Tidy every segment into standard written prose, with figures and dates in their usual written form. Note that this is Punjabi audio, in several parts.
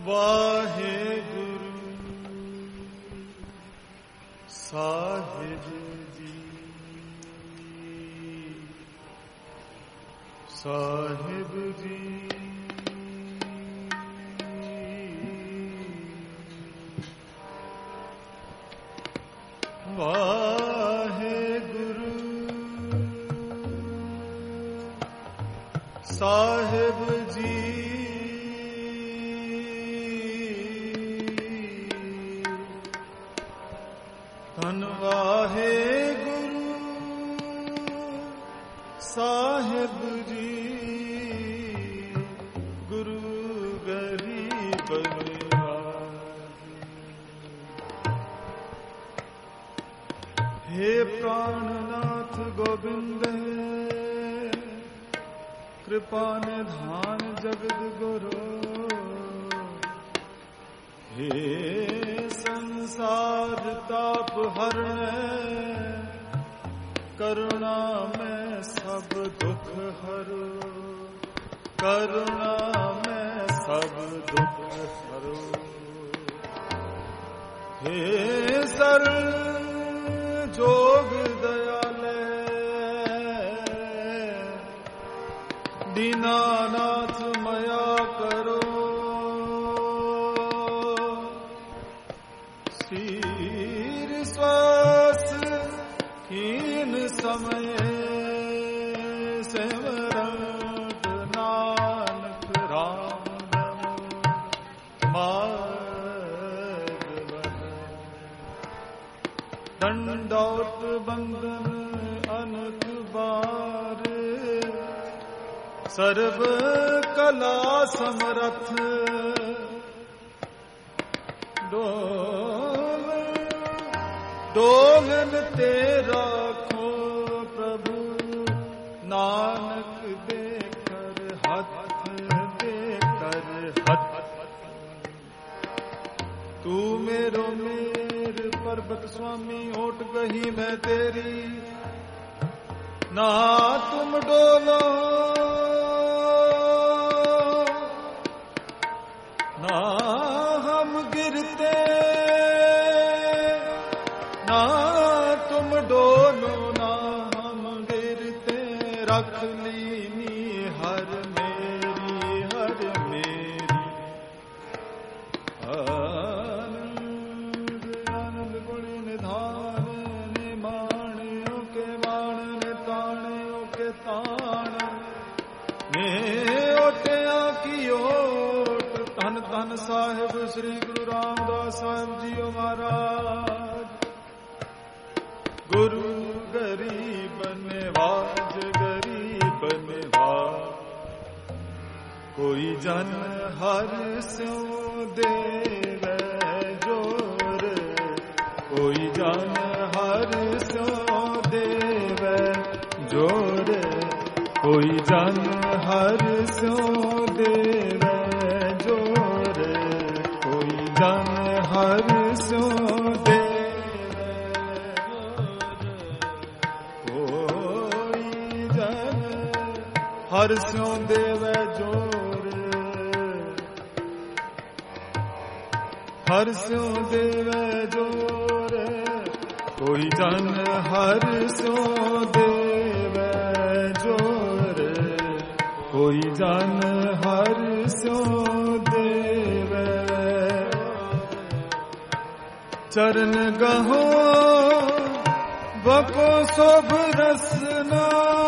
वाहेगुरु साहिब जी, साहिब जी, वाहेगुरु साहिब जी, धन वाहेगुरु साहिब जी, गुरु गरीब हे प्राणनाथ गोविंद कृपा निधान जगद गुरु, हे संसार ताप हरण करुणा में सब दुख हरो, करुणा में सब दुख हरो, हे सरल जोग दयाले दीनानाथ मया करो, सिर श्वास हीन समय सिमरत नानक राम मार्ग दंडौत बंदन अनक बार, सर्व कला समरथ डोलन तेरा खो प्रभु, नानक देकर हथ देकर हथ, तू मेरो मेर पर्वत स्वामी ओट गही मैं तेरी, ना तुम डोलो ना हम गिरते, ना तुम डोलो ना हम गिरते, रख लीनी हर मेरी आनंद आनंद गुणी निधान निमाणियों के बाण ने ताणियों के ताण ने ओटिया की ओट, धन धन साहिब श्री गुरु रामदास साहिब जी महाराज, गुरु गरीब निवाज गरीब निवाज, कोई जन हर स्यों देवे जोर, कोई जन हर स्यों देवे जोर, कोई जन हर स्यों देवे जोर, कोई जन हर स्यों हर स्यों देवे जोर, हर स्यों देवे जोर, कोई जन हर स्यों देवे जोर, कोई जन हर स्यों देवे, चरण गहो बको शोभ रसना,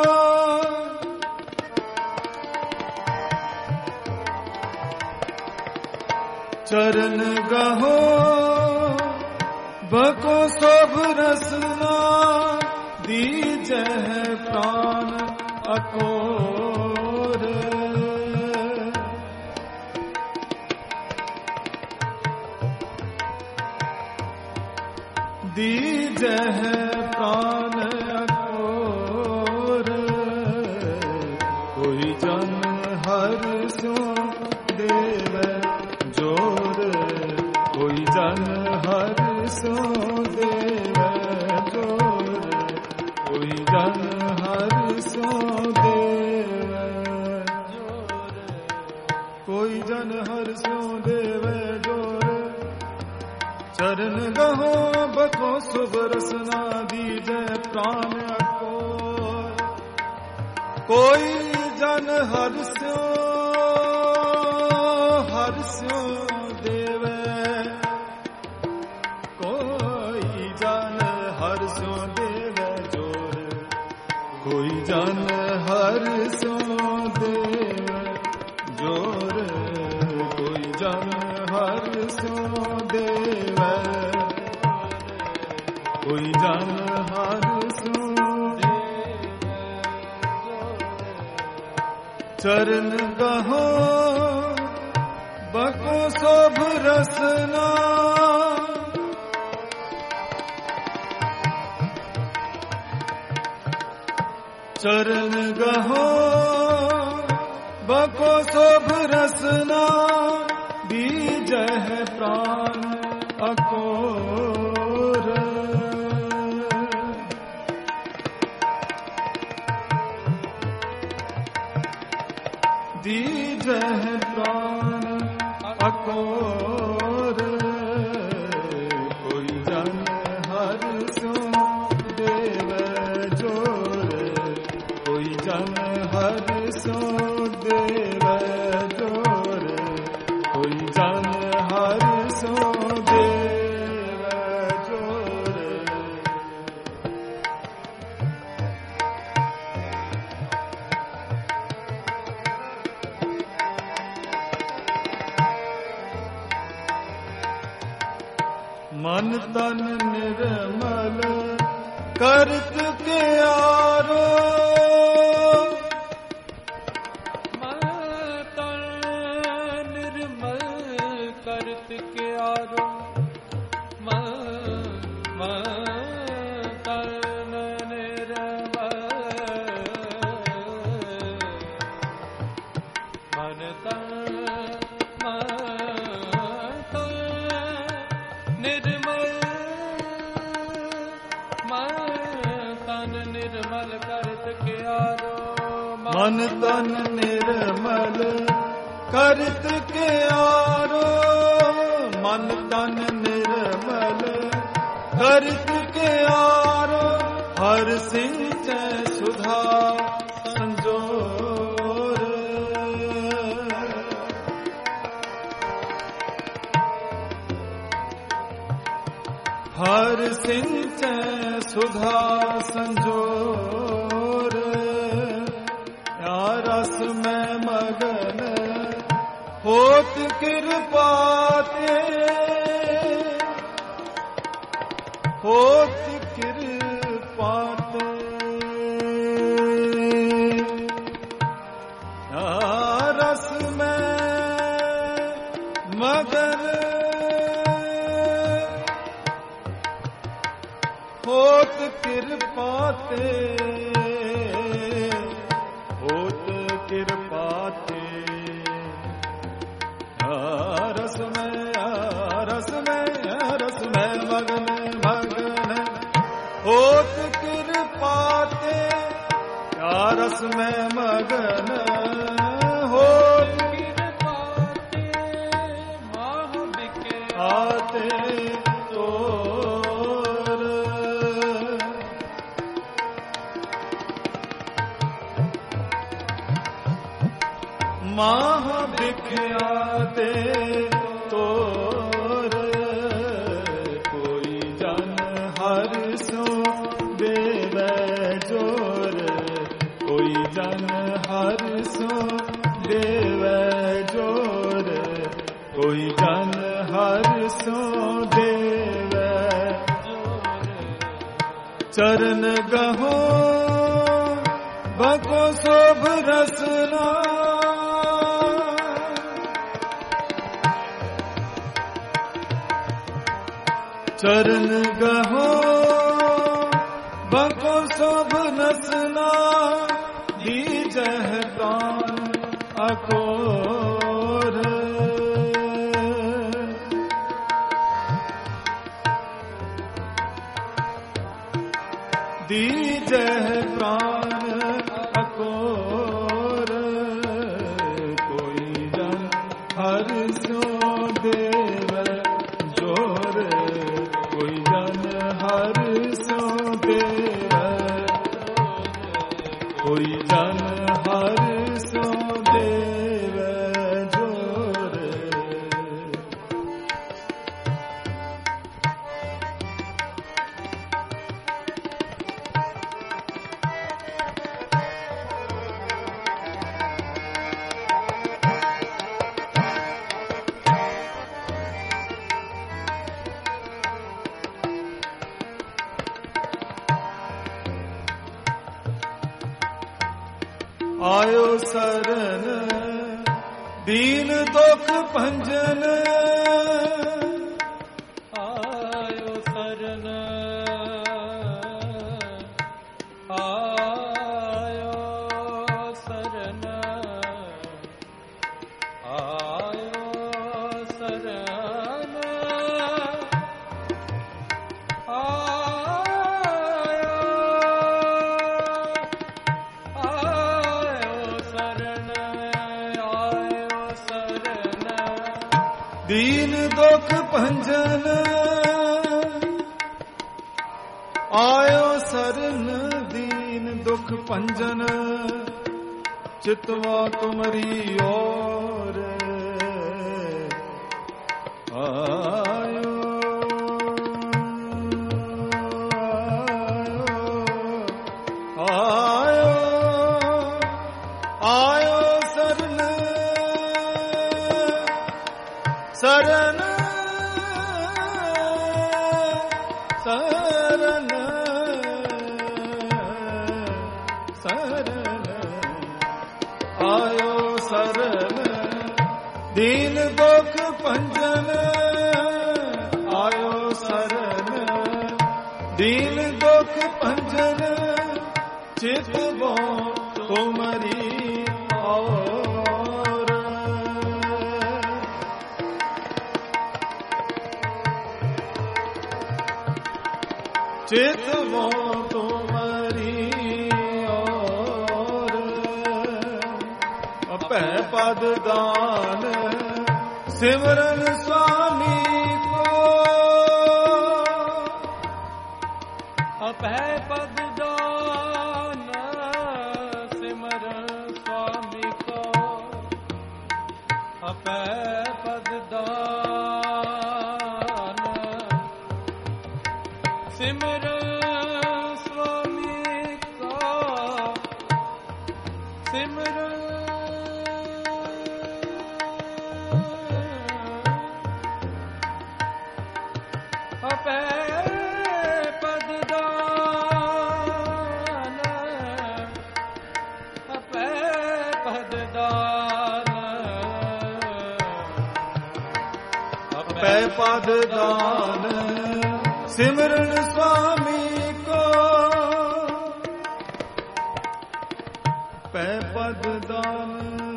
चरण गहो बको शोभ रसना, दीजै प्राण अकोर, दीजै प्राण अकोर, कोई जन हर स्यों देवे जोर, कोई जन हर स्यों देवे जोर, कोई जन हर स्यों देवे जोर, कोई जन हर स्यों देवे चरण गहो बको शुभ रसना दीजै प्राण को कोई जन हर्ष्यो देवे कोई जन हर्ष्यो देवे जोर कोई जन हर्ष्यो देवे जोर कोई जन हर्ष्यो देवे कोई जन हर्ष्यो चरण गहो बको शोभ रसना चरण गहो बको शोभ रसना बीजह प्राण अकोर दीजह प्राण अकोर कोई जन हर्ष्यो देवे जोर कोई जन हर्ष्यो देवे जोर कोई जन हर्ष्यो देवे जोर मन तन निर्मल करत के आरो मन तन निर्मल करत के आरो मन तन निर्मल मन तन मन तन निर्मल करत के आरो मन तन निर्मल करत के आरो हर सिंचै सुधा संजोर हर सिंचै सुधा संजोर रस में मगन होत कृपाते होत कृपाते रस में मगन होत कृपाते कृपाते रस में मगन मगन होत कृपाते रस में मगन होत कृपाते माह बिके आते तोर माह बिख्याते तोर कोई जन हर्ष्यो देवे जोर कोई जन हर्ष्यो देवे जोर कोई जन हर्ष्यो देवे चरण गहो बको शोभ रसना चरण गहो बको शोभ नसना दीजह प्राण अकोर दीजह प्राण अकोर कोई जन हर्ष्यो देव जोर शरण दीन दुख भंजन आयो शरण आयो शरण आयो शरण दीन दुख भंजन आयो शरण दीन दुख भंजन चितवा तुमरी ओर आयो आयो आयो शरण शरण शरण शरण आयो शरण दीन दुख भंजन आयो शरण दीन दुख भंजन चितवो तुमरी और चितवो तुमरी और अपै पद दान सिमरन स्वामी को अपै पद दान सिमरन स्वामी को अपै पद दान सिमरन स्वामी का सिमरन अपै पद दान अपै पद दान अपै पद दान सिमरन स्वामी को पै पद दान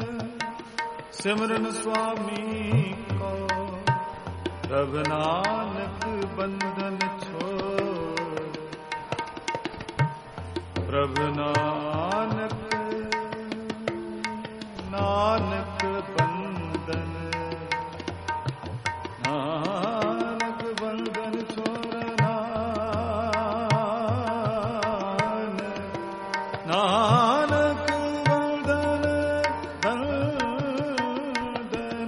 सिमरन स्वामी को प्रभ नानक बंधन छोड़ प्रभ नानक नानक बंधन नानक बंधन छोड़ना नानक बंधन बंधन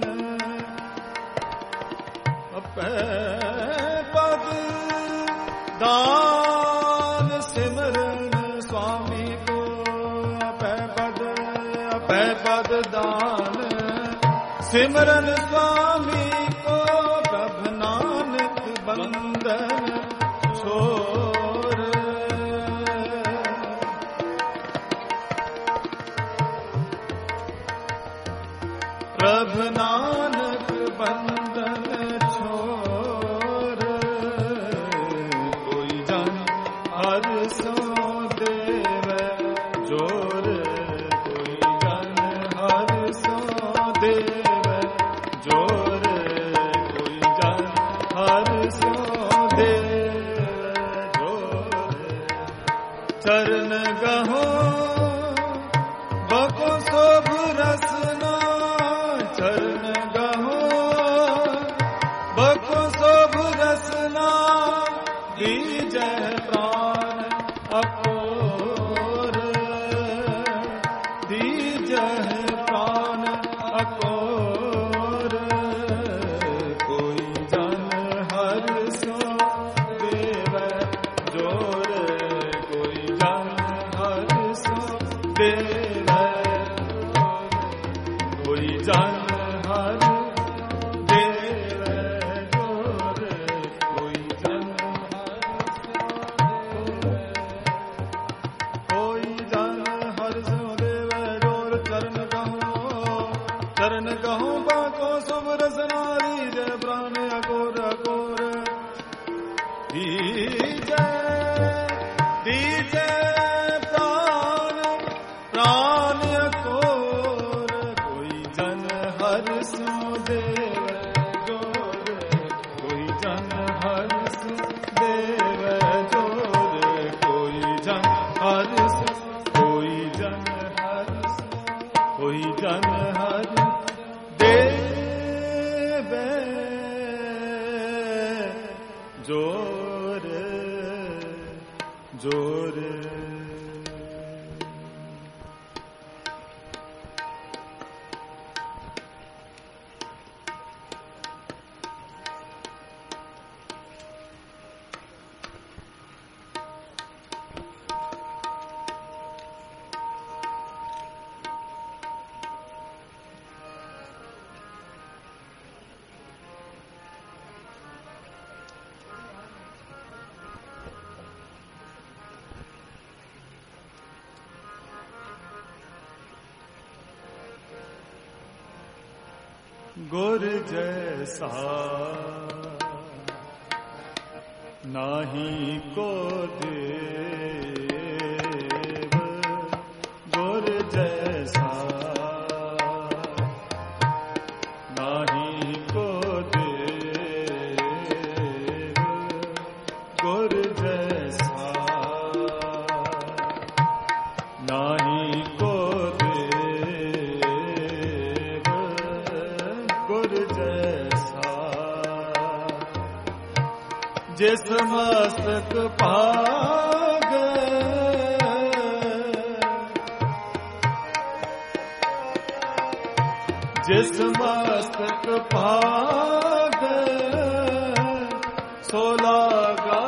अपै पद दान सिमरन स्वामी को अपै पद दान सिमरन स्वामी को प्रभ नानक बंधन छोड़ प्रभ नानक बंधन छोड़ कोई जन हर सो देव जोर कोई जन हर सो देव जोर कोई जन हर सो देव जोर चरण गहो बको शोभ रसना चरण गहो बको शोभ रसना दीजय प्राण अकोर दीजय प्राण अकोर कोई जन हर सो देव जोर कोई जन हर सो देव कोई जन हर देव जोर कोई जन हर सो दीजै दीजै प्राण प्राण अकोर कोई जन हर सो देव जोर कोई जन हर सो देव जोर कोई जन हर सो कोई जन हर सो कोई जन हर देव जोर जोर गुर जैसा नाही को देव गुर जैसा नाही को देव गुर जैसा नाही को जिस मस्तक पाग जिस मस्तक पाग सोलागा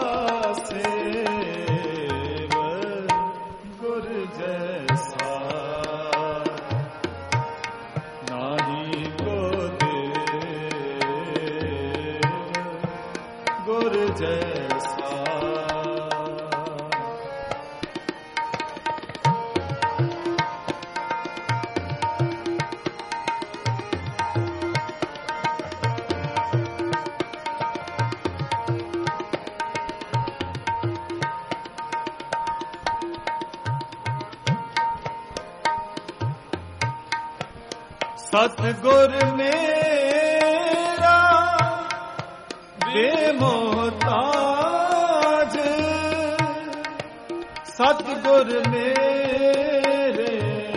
सेव गुर जैसा नाही को देव गुर जैसा सतगुर मेरा बेमोहताज सतगुर मेरे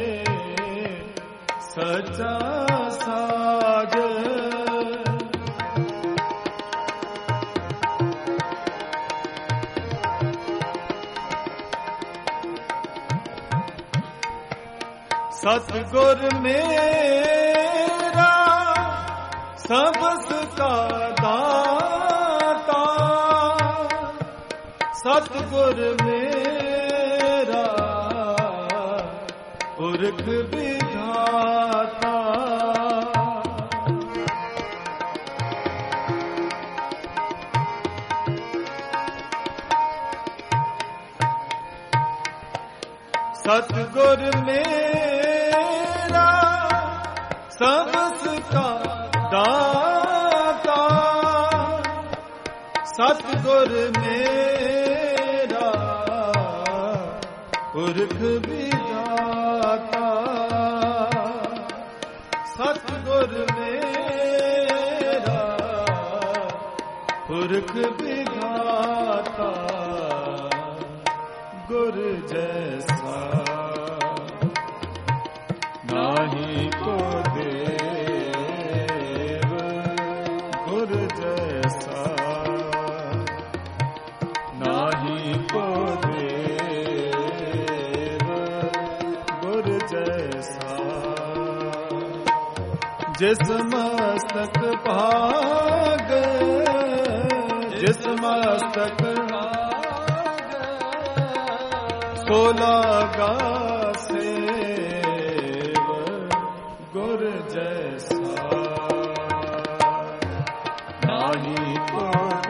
सच्चा साज सतगुर मेरा सबस का दाता सतगुर मेरा पुरख विधाता सतगुर मेरा सबस का दाता सतगुर मेरा पुरख विधाता सतगुर मेरा पुरख विधाता गुर जैसा नाही को देव गुर जैसा नाही को देव गुर जैसा जिस मस्तक भाग जिस मस्तक सोलागा सेव गुर जैसा नाही को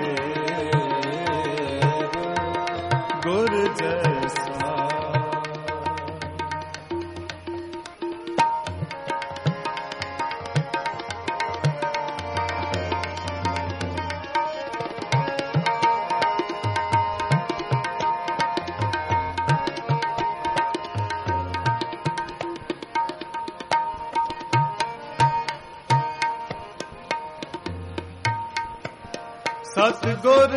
देव गुर जैसा ਸਤਿਗੁਰ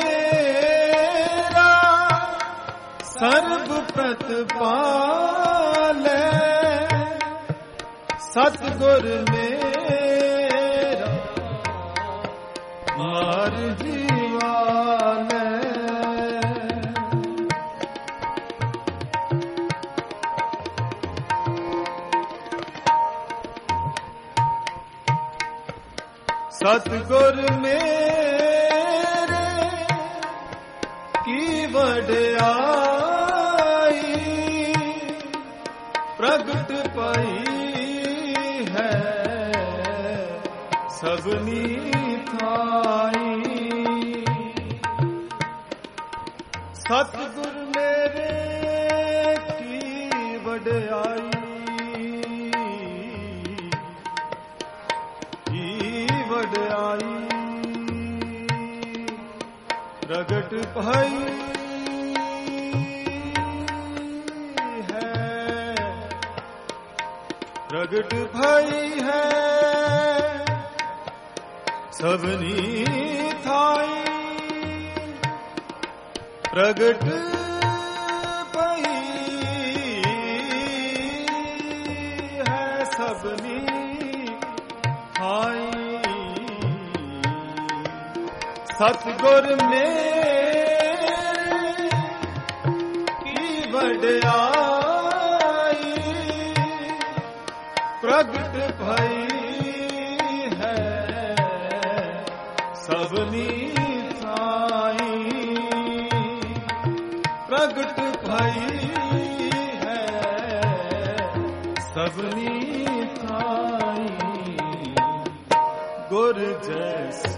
ਮੇਰਾ ਸਰਬ ਪ੍ਰਤਪਾਲੈ, ਸਤਿਗੁਰ ਮੇਰਾ ਮਾਰ ਜੀਵਾਲੈ। ਸਤਿਗੁਰ ਮੇਰੇ ਕੀ ਵਡਿਆਈ, ਪ੍ਰਗਟ ਪਈ ਹੈ ਸਭਨੀ ਥਾਈ। ਸਤਿਗੁਰ ਮੇਰੇ ਕੀ ਵਡਿਆਈ, ਪ੍ਰਗਟ ਭਈ ਹੈ, ਪ੍ਰਗਟ ਭਈ ਹੈ ਸਭਨੀ ਥਾਈ। ਪ੍ਰਗਟ ਭਈ ਹੈ ਸਭਨੀ ਥਾਈ। ਸਤਿਗੁਰ ਮੇਰੇ ਕੀ ਵਡਿਆਈ, ਪ੍ਰਗਟ ਭਈ ਹੈ ਸਭਨੀ ਥਾਈ। ਪ੍ਰਗਟ ਭਈ ਹੈ ਸਭਨੀ ਥਾਈ। ਗੁਰ ਜੈਸਾ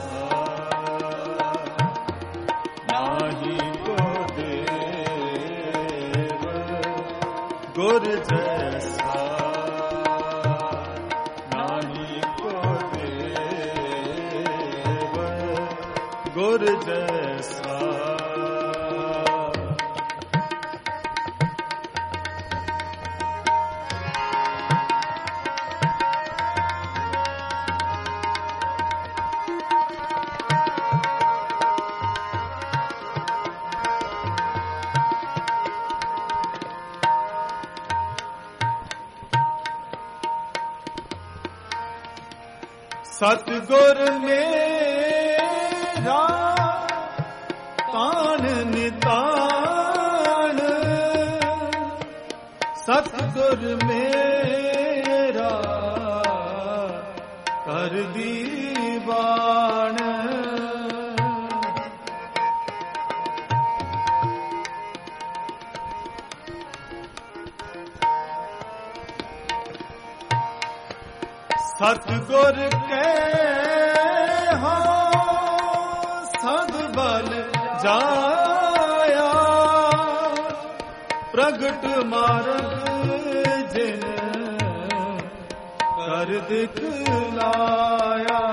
ਗੁਰ ਜੈਸਾ ਨਾਹੀ ਕੋ ਦੇਵ, ਗੁਰ ਜੈਸਾ। ਸਤਿਗੁਰ ਮੇਰਾ ਤਾਣ ਨਿਤਾਣ, ਸਤਿਗੁਰ ਮੇਰਾ ਕਰ ਦੀਵਾਨ। ਸਤਿਗੁਰ ਕੈ ਹਾਂ ਸਦ ਬਲ ਜਾਇਆ, ਪ੍ਰਗਟ ਮਾਰਗ ਜਿਨ ਕਰ ਦਿਖਲਾਇਆ।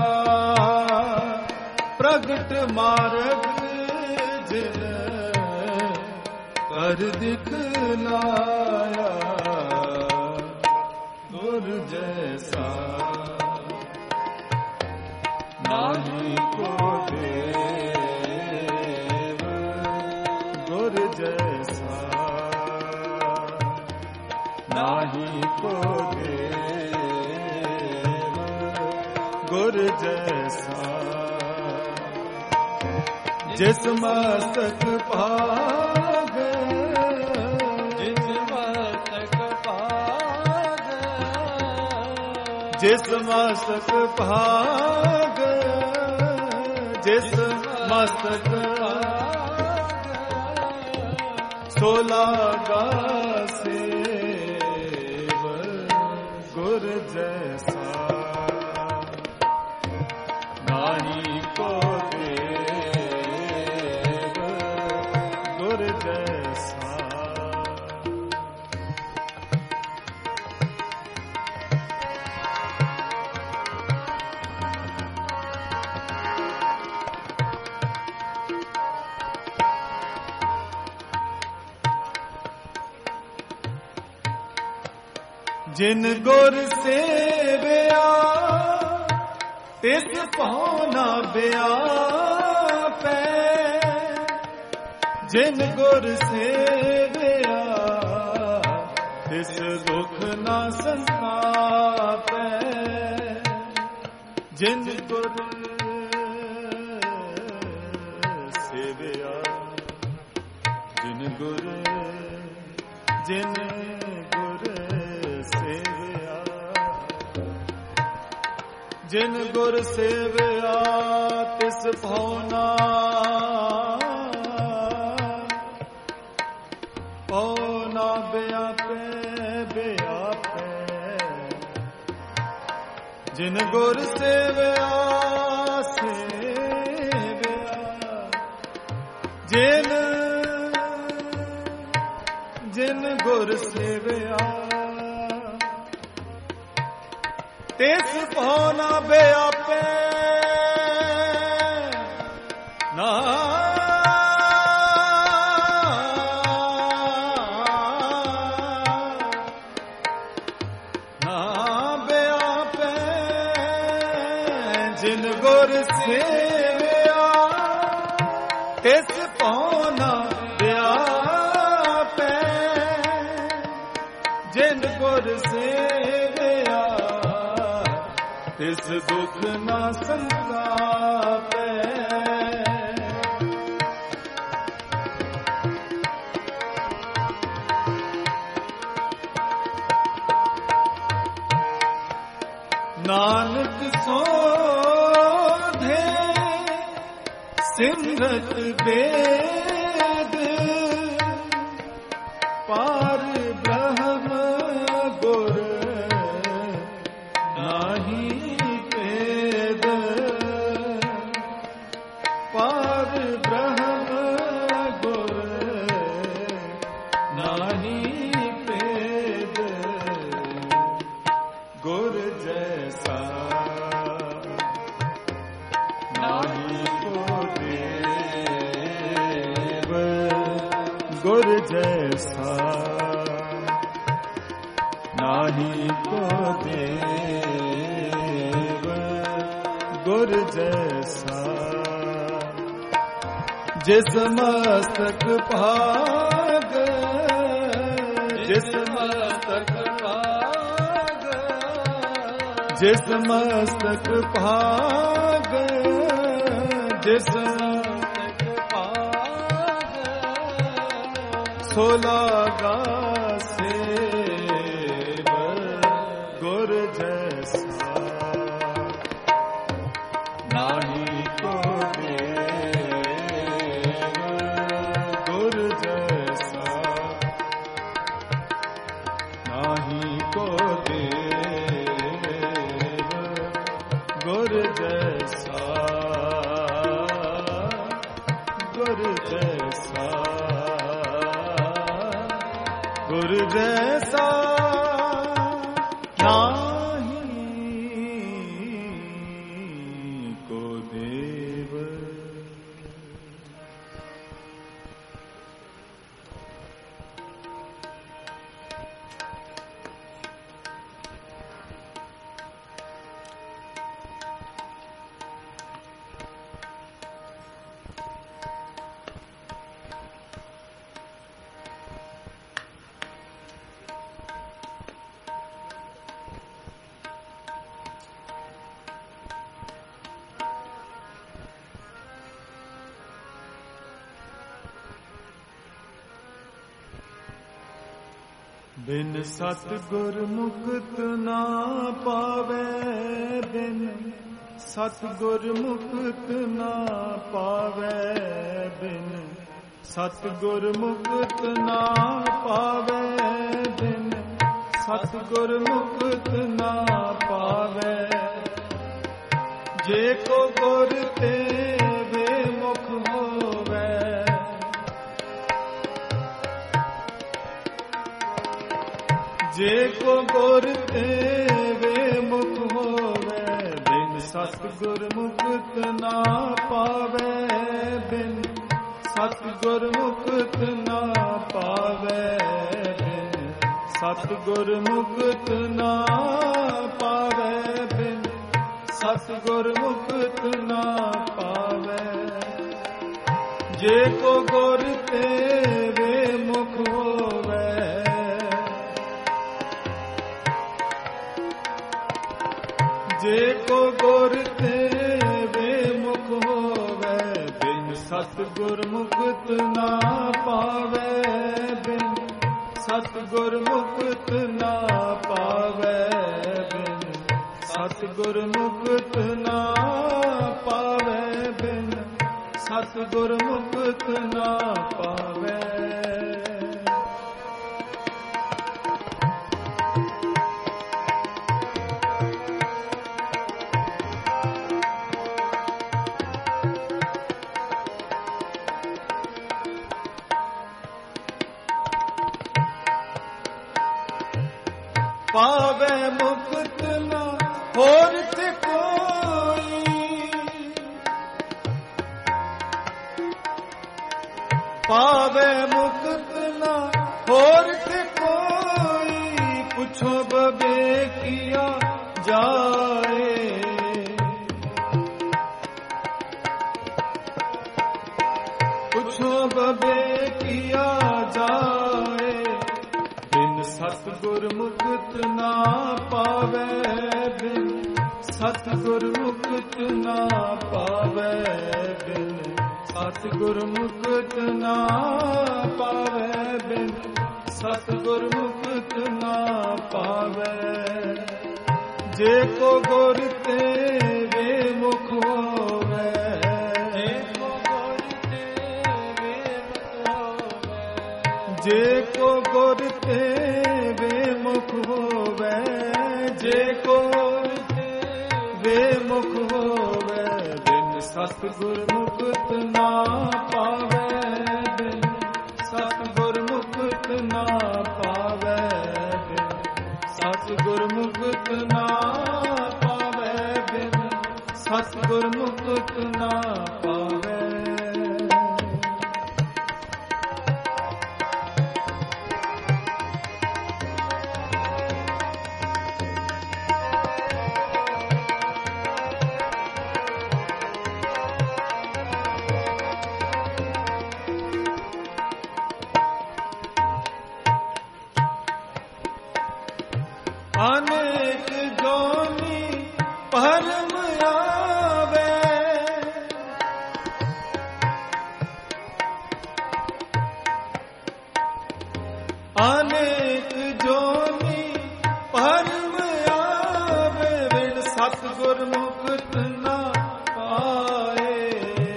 ਪ੍ਰਗਟ ਮਾਰਗ ਜਿਨ ਕਰ ਦਿਖਲਾਇਆ। ਗੁਰ ਜੈਸਾ ਨਾਹੀ ਕੋ ਦੇਵ, ਗੁਰ ਜੈਸਾ ਨਾਹੀ ਕੋ ਦੇਵ, ਗੁਰ ਜੈਸਾ। ਜਿਸ ਮਸਤਕ ਭਾਗ, ਜਿਸ ਮਸਤਕ ਭਾਗ, ਜਿਸ ਮਸਤਕ ਸੋ ਲਾਗਾ ਸੇਵ, ਗੁਰ ਜੈਸਾ ਨਾਹੀ ਕੋ ਦੇਵ, ਗੁਰ ਜੈਸਾ। ਜਿਨ ਗੁਰ ਸੇਵਿਆ ਤਿਸ ਭਉ ਨ ਬਿਆ, ਜਿਨ ਗੁਰ ਸੇਵਿਆ ਤਿਸ ਦੁਖ ਨਾ ਸੰਤਾਪੈ। ਜਿਨ ਗੁਰ ਸੇਵਿਆ ਜਿਨ ਗੁਰ ਸੇਵਿਆ ਜਿਨ ਗੁਰ ਸੇਵਿਆ ਤਿਸ ਭਉ ਨਾ ਜਿਨ ਗੁਰ ਸੇਵਿਆ ਜਿਨ ਗੁਰ ਸੇਵਿਆ ਤਿਸ ਭਉ ਨਾ ਬਿਆਪੈ। ਨਾ ਜਿਨ ਗੁਰ ਸੇਵਿਆ ਤਿਸ ਭਉ ਨਾ ਬਿਆਪੈ। ਜਿਨ ਗੁਰ ਸੇਵਿਆ ਤਿਸ ਦੁਖ ਨਾ ਸੰਤਾਪੈ। ਨਾਨਕ ਸੋਧੇ ਸਿਮਰਤ ਵੇਦ ਪਾਰ ਬ੍ਰਹਮ ਗੁਰ ਨਾਹੀ ਭੇਦ। ਪਾਰ ਬ੍ਰਹਮ ਗੁਰ ਨਾਹੀ ਭੇਦ। ਗੁਰ ਜੈਸਾ ਗੁਰ ਜੈਸਾ ਨਾਹੀ ਕੋ ਦੇਵ। ਗੁਰ ਜੈਸਾ ਜਿਸ ਮਸਤਕ ਭਾਗ ਜਿਸ ਮਸਤਕ ਭਾਗ ਜਿਸ ਮਸਤਕ ਭਾਗ ਜਿਸ ਸੋ ਲਾਗਾ ਸੇਵ। ਗੁਰ ਜੈਸਾ ਨਾਹੀ ਕੋ ਦੇਵ। ਗੁਰ ਜੈਸਾ ਨਾਹੀ ਕੋ ਦੇਵ। ਗੁਰ ਜੈਸਾ ਗੁਰ ਜੈਸਾ ਗੁਰ ਜੈਸਾ ਨਾਹੀ ਕੋ ਦੇਵ। ਬਿਨ ਸਤਿਗੁਰ ਮੁਕਤ ਨਾ ਪਾਵੇ। ਬਿਨ ਸਤਿਗੁਰ ਮੁਕਤ ਨਾ ਪਾਵੇ। ਬਿਨ ਸਤਿਗੁਰ ਮੁਕਤ ਨਾ ਪਾਵੇ। ਬਿਨ ਸਤਿਗੁਰ ਮੁਕਤ ਨਾ ਪਾਵੇ। ਜੇ ਕੋ ਗੁਰ ਤੇ ਵੇ ਮੁਖ ਹੋਵੇ। ਜੇ ਕੋ ਗੁਰ ਤੇ ਵੇ ਮੁਖ ਹੋਵੇ। ਬਿਨ ਸਤਿਗੁਰ ਮੁਕਤ ਨਾ ਪਾਵੇ। ਬਿਨ ਸਤਿਗੁਰ ਮੁਕਤ ਨਾ ਪਾਵੇ। ਬਿਨ ਸਤਿਗੁਰ ਮੁਕਤ ਨਾ ਪਾਵੇ। ਬਿਨ ਸਤਿਗੁਰ ਮੁਕਤ ਨਾ ਪਾਵੇ। ਜੇ ਕੋ ਗੁਰ ਤੇ ਸਤਿਗੁਰ ਮੁਕਤ ਨਾ ਪਾਵੇ ਬਿਨ, ਸਤਿਗੁਰ ਮੁਕਤ ਨਾ ਪਾਵੇ ਬਿਨ, ਸਤਿਗੁਰ ਮੁਕਤ ਨਾ ਪਾਵੇ ਬਿਨ, ਸਤਿਗੁਰ ਮੁਕਤ ਨਾ ਪਾਵੇ। ਪਾਵੇ ਮੁਕਤ ਨਾ ਹੋਰ ਤੇ ਕੋਈ, ਪਾਵੇ ਮੁਕਤ ਨਾ ਹੋਰ ਤੇ ਕੋਈ, ਪੁੱਛੋ ਬਬੇ ਕੀਆ ਜਾਏ, ਪੁੱਛੋ ਬਬੇ ਕੀਆ ਜਾਏ, ਬਿਨ ਸਤਿਗੁਰ ਮੁਕਤ ਨਾ ਪਾਵੇ ਬਿਨ, ਸਤਿਗੁਰ ਮੁਕਤ ਨਾ ਪਾਵੇ ਬਿਨ, ਸਤਿਗੁਰ ਮੁਕਤ ਨਾ ਪਾਵੇ ਬਿਨ, ਸਤਿਗੁਰ ਮੁਕਤ ਨਾ ਪਾਵੇ। ਜੇ ਕੋ ਗੁਰ ਤੇ ਵੇ ਮੁਖ ਹੋਵੇ, ਜੇ ਕੋ ਗੁਰ ਤੇ ਵੇ ਮੁਖ ਹੋਵੇ, ਜੇ ਕੋ ਗੁਰ ਤੇ ਵੇ ਮੁਖ ਹੋਵੇ, ਜੇ ਕੋ ਵੇ ਮੁਖ ਹੋਵੇ ਬਿਨ, ਸਤਿਗੁਰ ਮੁਕਤ ਨਾ ਪਾਵੇ ਬਿਨ, ਸਤਿਗੁਰ ਮੁਕਤ ਨਾ ਪਾਵੇ ਬਿਨ, ਸਤਿਗੁਰ ਮੁਕਤ ਨਾ ਪਾਵੇ ਬਿਨ, ਸਤਿਗੁਰ ਮੁਕਤ ਨਾ ਪਾਵੇ। ਅਨੇਕ ਜੋਨੀ ਭਰਮ ਆਵੇ, ਅਨੇਕ ਜੋਨੀ ਭਰਮ ਆਵੇ, ਬਿਨ ਸਤਿਗੁਰ ਮੁਕਤ ਨਾ ਪਾਏ,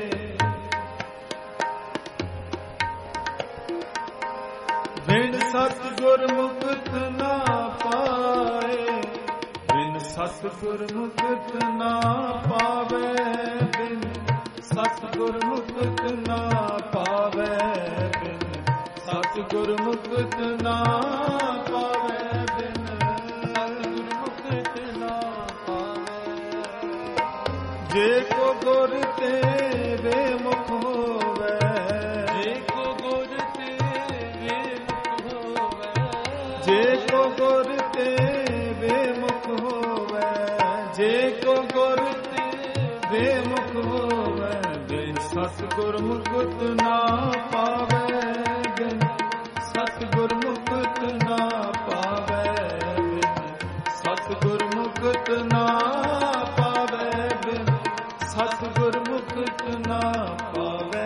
ਬਿਨ ਸਤਿਗੁਰ ਮੁਕਤ ਨਾ ਪਾਏ, ਬਿਨ ਸਤਿਗੁਰ ਮੁਕਤ ਨਾ ਪਾਵੇ ਬਿਨ, ਸਤਿਗੁਰ ਮੁਕਤ ਨਾ ਪਾਵੇ ਬਿਨ, ਸਤਿਗੁਰ ਮੁਕਤ ਨਾ ਪਾਵੇ ਬਿਨ, ਸਤਿਗੁਰ ਮੁਕਤ ਨਾ ਪਾਵੇ। ਜੇ ਕੋ ਗੁਰ ਤੇ ਵੇ ਮੁਖ ਹੋਵੇ, ਜੇ ਕੋ ਗੁਰ ਤੇ ਵੇ ਮੁਖ ਹੋਵੇ, ਜੇ ਕੋ ਗੁਰ ਤੇ ਵੇ ਮੁਖ ਹੋਵੇ, ਜੇ ਕੋ ਗੁਰ ਤੇ ਵੇ ਮੁਖ ਹੋਵੇ ਬਿਨ, ਸਤਿਗੁਰ ਮੁਕਤ ਨਾ ਪਾਵੇ ਬਿਨ, ਸਤਿਗੁਰ ਮੁਕਤ ਨਾ ਪਾਵੇ ਬਿਨ, ਸਤਿਗੁਰ ਮੁਕਤ ਨਾ ਪਾਵੇ ਬਿਨ, ਸਤਿਗੁਰ ਮੁਕਤ ਨਾ ਪਾਵੇ।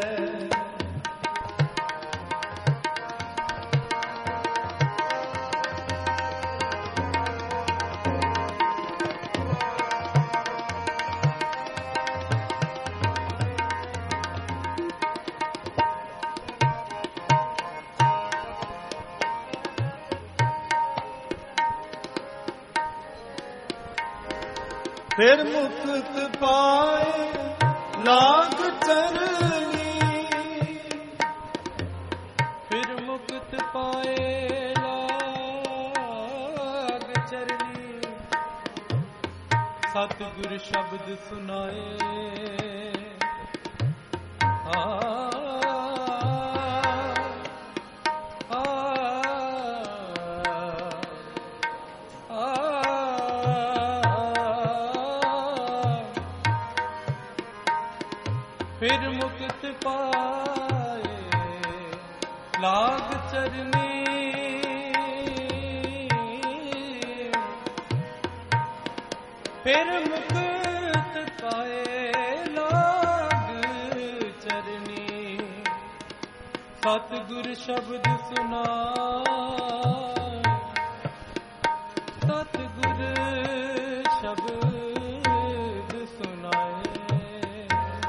ਫਿਰ ਮੁਕਤ ਪਾਏ ਲਾਗ ਚਰਨੀ, ਫਿਰ ਮੁਕਤ ਪਾਏ ਲਾਗ ਚਰਨੀ, ਸਤਿਗੁਰ ਸ਼ਬਦ ਸੁਨਾਏ, ਫਿਰ ਮੁਕਤ ਪਾਏ ਲਾਗ ਚਰਨੀ, ਫਿਰ ਮੁਕਤ ਪਾਏ ਲਾਗ ਚਰਨੀ, ਸਤਿਗੁਰ ਸ਼ਬਦ ਸੁਨਾਏ, ਸਤਿਗੁਰ ਸ਼ਬਦ ਸੁਨਾਏ।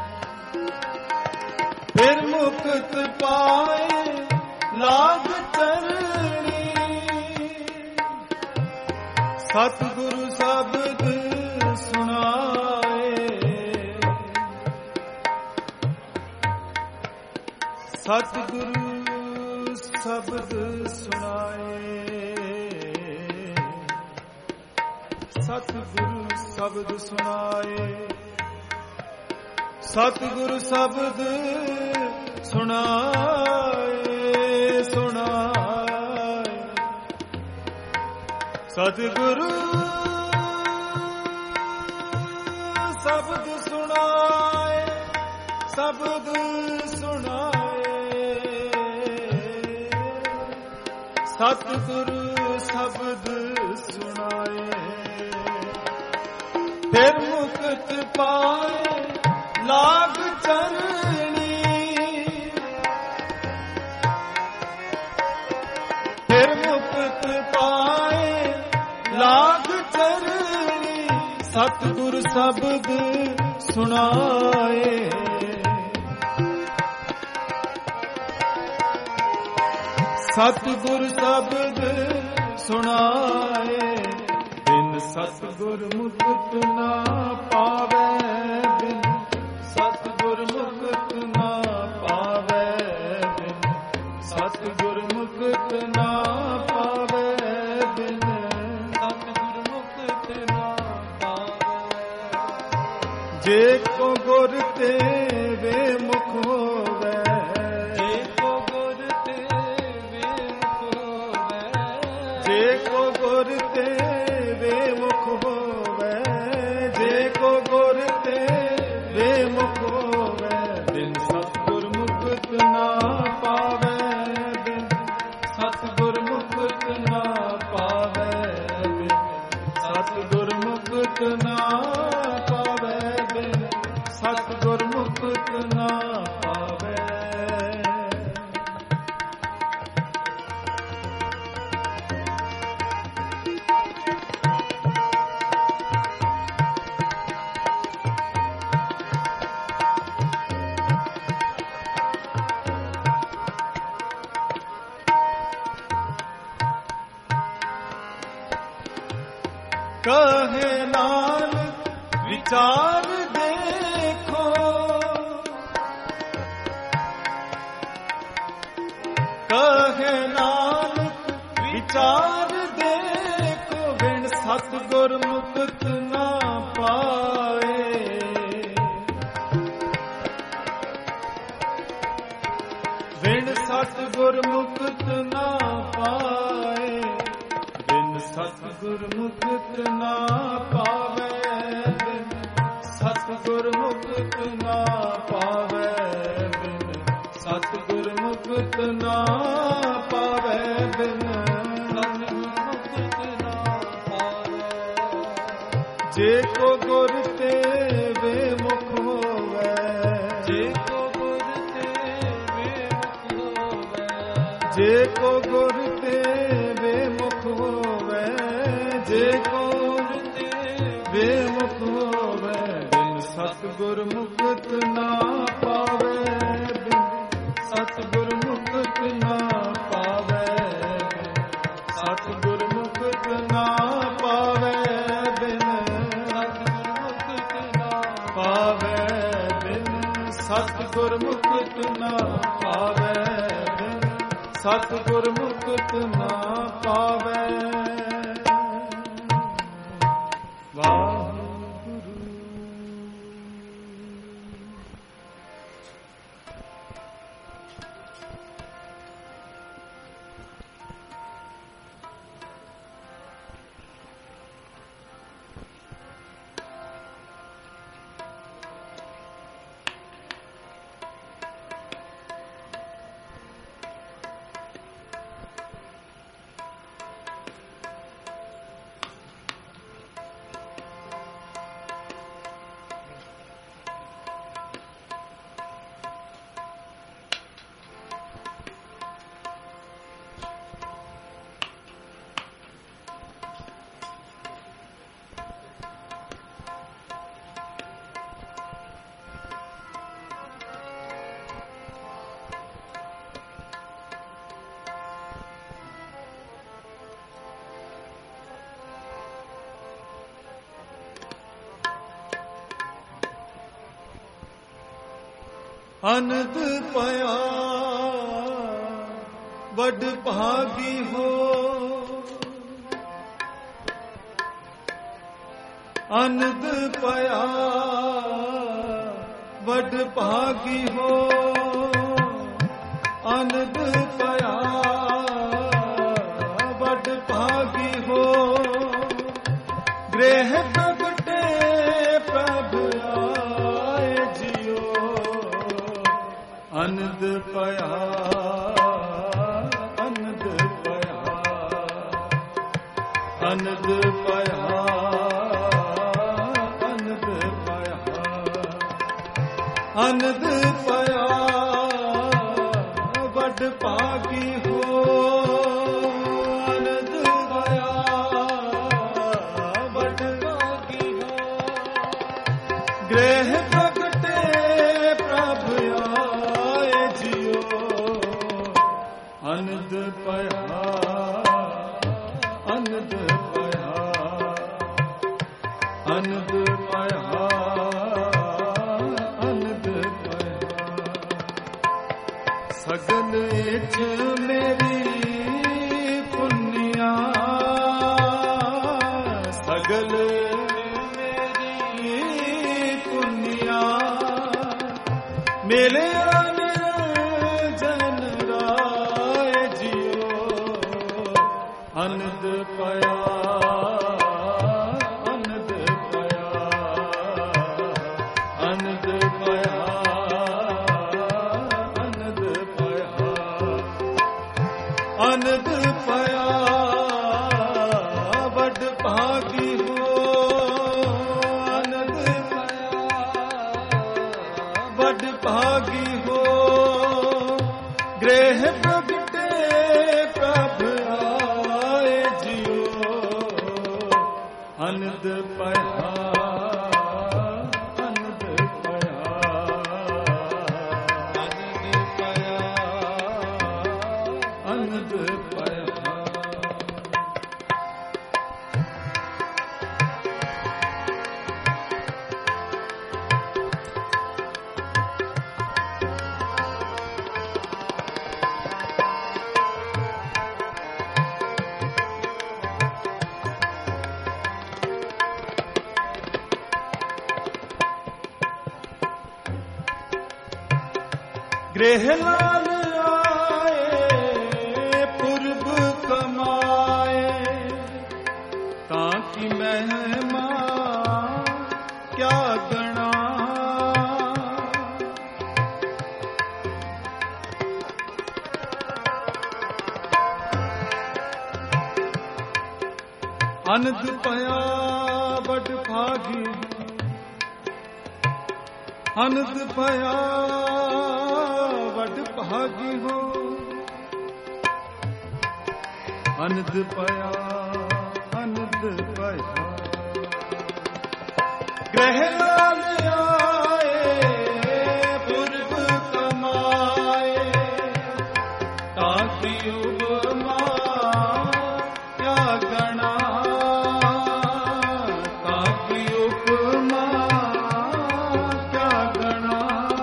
ਫਿਰ ਮੁਕਤ ਪਾਏ ਲਾਗ ਚਰਣੀ, ਸਤਿਗੁਰੂ ਸ਼ਬਦ ਸੁਨਾਏ, ਸਤਿਗੁਰੂ ਸ਼ਬਦ ਸੁਨਾਏ, ਸਤਿਗੁਰੂ ਸ਼ਬਦ ਸੁਨਾਏ, ਸਤਿਗੁਰੂ ਸ਼ਬਦ ਸੁਨਾਏ, ਸੁਨਾਏ। ਸਤਿਗੁਰੂ ਸ਼ਬਦ ਸੁਨਾਏ, ਸ਼ਬਦ ਸੁਨਾਏ, ਸਤਿਗੁਰੂ ਸ਼ਬਦ ਸੁਨਾਏ। ਫਿਰ ਮੁਕਤ ਪਾਏ ਲਾਗ ਚਰਣੀ, ਫਿਰ ਮੁਕਤ ਪਾਏ ਲਾਗ ਚਰਣੀ, ਸਤਿਗੁਰ ਸ਼ਬਦ ਸੁਨਾਏ, ਸਤਿਗੁਰ ਸ਼ਬਦ ਸੁਨਾਏ। ਬਿਨ ਸਤਿਗੁਰ ਮੁਕਤ ਨਾ ਪਾਵੈ, ਬਿਨ ਸਤਿਗੁਰ ਮੁਕਤ ਨਾ ਪਾਵੈ, ਬਿਨ ਸਤਿਗੁਰ ਮੁਕਤ ਨਾ ਪਾਵੈ, ਬਿਨ ਸਤਿਗੁਰ ਮੁਕਤ ਨਾ ਪਾਵੈ। ਜੇ ਕੋ ਗੁਰ ਤੇ ਵੇ ਮੁਖ ਹੋਵੈ, ਜੇ ਕੋ ਗੁਰ ਤੇ ਵੇ ਮੁਖ ਹੋਵੈ, ਜੇ ਕੋ ਗੁਰ ਤੇ ਵੇ ਮੁਖ ਹੋਵੈ, ਜੇ ਕੋ ਗੁਰ ਤੇ ਵੇ ਮੁਖ ਹੋਵੈ, ਬਿਨ ਸਤਿਗੁਰ ਮੁਕਤ ਨਾ ਪਾਵੈ, ਬਿਨ ਸਤਿਗੁਰ ਮੁਕਤ ਨਾ ਪਾਵੈ, ਬਿਨ ਸਤਿਗੁਰ ਮੁਕਤ ਨਾ ਪਾਵੈ, ਬਿਨ ਸਤਿਗੁਰ ਮੁਕਤ ਨਾ ਪਾਵੈ। ਕਹੇ ਨਾਨਕ ਵਿਚਾਰ ਦੇਖੋ, ਕਹੇ ਨਾਨਕ ਵਿਚਾਰ ਦੇਖੋ, ਬਿਨ ਸਤਿਗੁਰ ਮੁਕਤ ਨਾ ਪਾਏ, ਬਿਨ ਸਤਿਗੁਰ ਮੁਕਤ ਨਾ ਪਾਏ, ਬਿਨ ਸਤਿਗੁਰ ਮੁਕਤ ਨਾ ਪਾਵੈ, ਬਿਨ ਸਤਿਗੁਰ ਮੁਕਤ ਨਾ ਪਾਵੈ, ਬਿਨ ਸਤਿਗੁਰ ਮੁਕਤ ਨਾ ਪਾਵੈ, ਬਿਨ ਸਤਿਗੁਰ ਮੁਕਤ ਨਾ ਪਾਵੈ। ਜੇ ਕੋ ਗੁਰ ਤੇ ਵੇ ਮੁਖ ਹੋਵੈ, ਜੇ ਕੋ ਗੁਰ ਤੇ ਵੇ ਮੁਖ ਹੋਵੈ, ਜੇ ਕੋ ਗੁਰ ਤੇ ਵੇ ਮੁਖ ਹੋਵੈ, ਜੇ ਕੋ ਗੁਰ ਤੇ ਵੇ ਮੁਖ ਹੋਵੈ, ਬਿਨ ਸਤਿਗੁਰ ਮੁਕਤ ਨਾ ਪਾਵੈ, ਬਿਨ ਸਤਿਗੁਰ ਮੁਕਤ ਨਾ ਪਾਵੈ, ਬਿਨ ਸਤਿਗੁਰ ਮੁਕਤ ਨਾ ਪਾਵੈ, ਬਿਨ ਸਤਿਗੁਰ ਮੁਕਤ ਨਾ ਪਾਵੈ, ਬਿਨ ਸਤਿਗੁਰ ਮੁਕਤ ਨਾ ਪਾਵੈ, ਬਿਨ ਸਤਿਗੁਰ ਮੁਕਤ ਨਾ ਪਾਵੈ। ਵਾਹਿਗੁਰੂ। ਅਨੰਦ ਪਿਆ ਵੱਡ ਭਾਗੀ ਹੋ। ਅਨੰਦ ਪਿਆ ਵੱਡ ਭਾਗੀ ਹੋ। ਅਨੰਦ ਪਿਆ ਵੱਡ ਭਾਗੀ ਹੋ। ਗ੍ਰਹਿ ਪ੍ਰਗਟੇ ਪ੍ਰਭ ਆਏ ਜਿਉ। ਅਨੰਦ ਪਿਆ ਅਨੰਦ ਪਿਆ ਅਨੰਦ ਪਿਆ ਅਨੰਦ ਪਿਆ ਅਨੰਦ ਪਿਆ ਵੱਡ ਭਾਗੀ ਹੋ। ਅਨੰਦ ਪਿਆ ਵੱਡ ਭਾਗੀ ਹੋ। ਗ੍ਰਹਿ ਪ੍ਰਗਟੇ ਪ੍ਰਭ ਆਏ ਜਿਉ। ਅਨੰਦ ਪਿਆ ਅਨੰਦ ਪਿਆ ਅਨੰਦ ਪਿਆ ਅਨੰਦ ਪਿਆ। ਸਗਲ ਇਛ ਮੇਰੀ ਪੁੰਨਿਆ। ਸਗਲ ਮੇਰੀ ਪੁੰਨਿਆ। ਮਿਲਿਆ ਨਿਰੰਜਨ ਰਾਏ ਜਿਉ। ਅਨੰਦ ਪਿਆ ਅਨੰਦ ਪਿਆ ਅਨੰਦ ਪਿਆ ਅਨੰਦ ਪਿਆ ਅਨੰਦ ਪਿਆ ਵੱਡ ਭਾਗੀ ਹੋ। ਅਨੰਦ ਪਿਆ ਵੱਡ ਭਾਗੀ ਹੋ। ਗ੍ਰਹਿ ਪ੍ਰਗਟੇ ਪ੍ਰਭ ਆਏ ਜਿਉ। ਅਨੰਦ ਪਿਆ ਅਨੰਦ ਪਿਆ ਅਨੰਦ ਪਿਆ। ਗ੍ਰਹਿ ਲਾਲ ਆਏ ਪੁਰਬ ਕਮਾਏ। ਤਾਂ ਕਿ ਮਹਿਮਾ ਕਿਆ ਗਣਾ। ਅਨੰਦ ਪਿਆ ਵੱਡ ਭਾਗੀ। ਅਨੰਦ ਪਿਆ ਵੱਡ ਭਾਗੀ ਹੋ। ਅਨੰਦ ਪਿਆ ਅਨੰਦ ਪਿਆ। ਗ੍ਰਹਿ ਲਾਲ ਆਏ ਪੁਰਬ ਕਮਾਏ। ਤਾਂ ਕਿ ਉਪਮਾ ਕਿਆ ਗਣਾ। ਤਾਂ ਕਿ ਉਪਮਾ ਕਿਆ ਗਣਾ।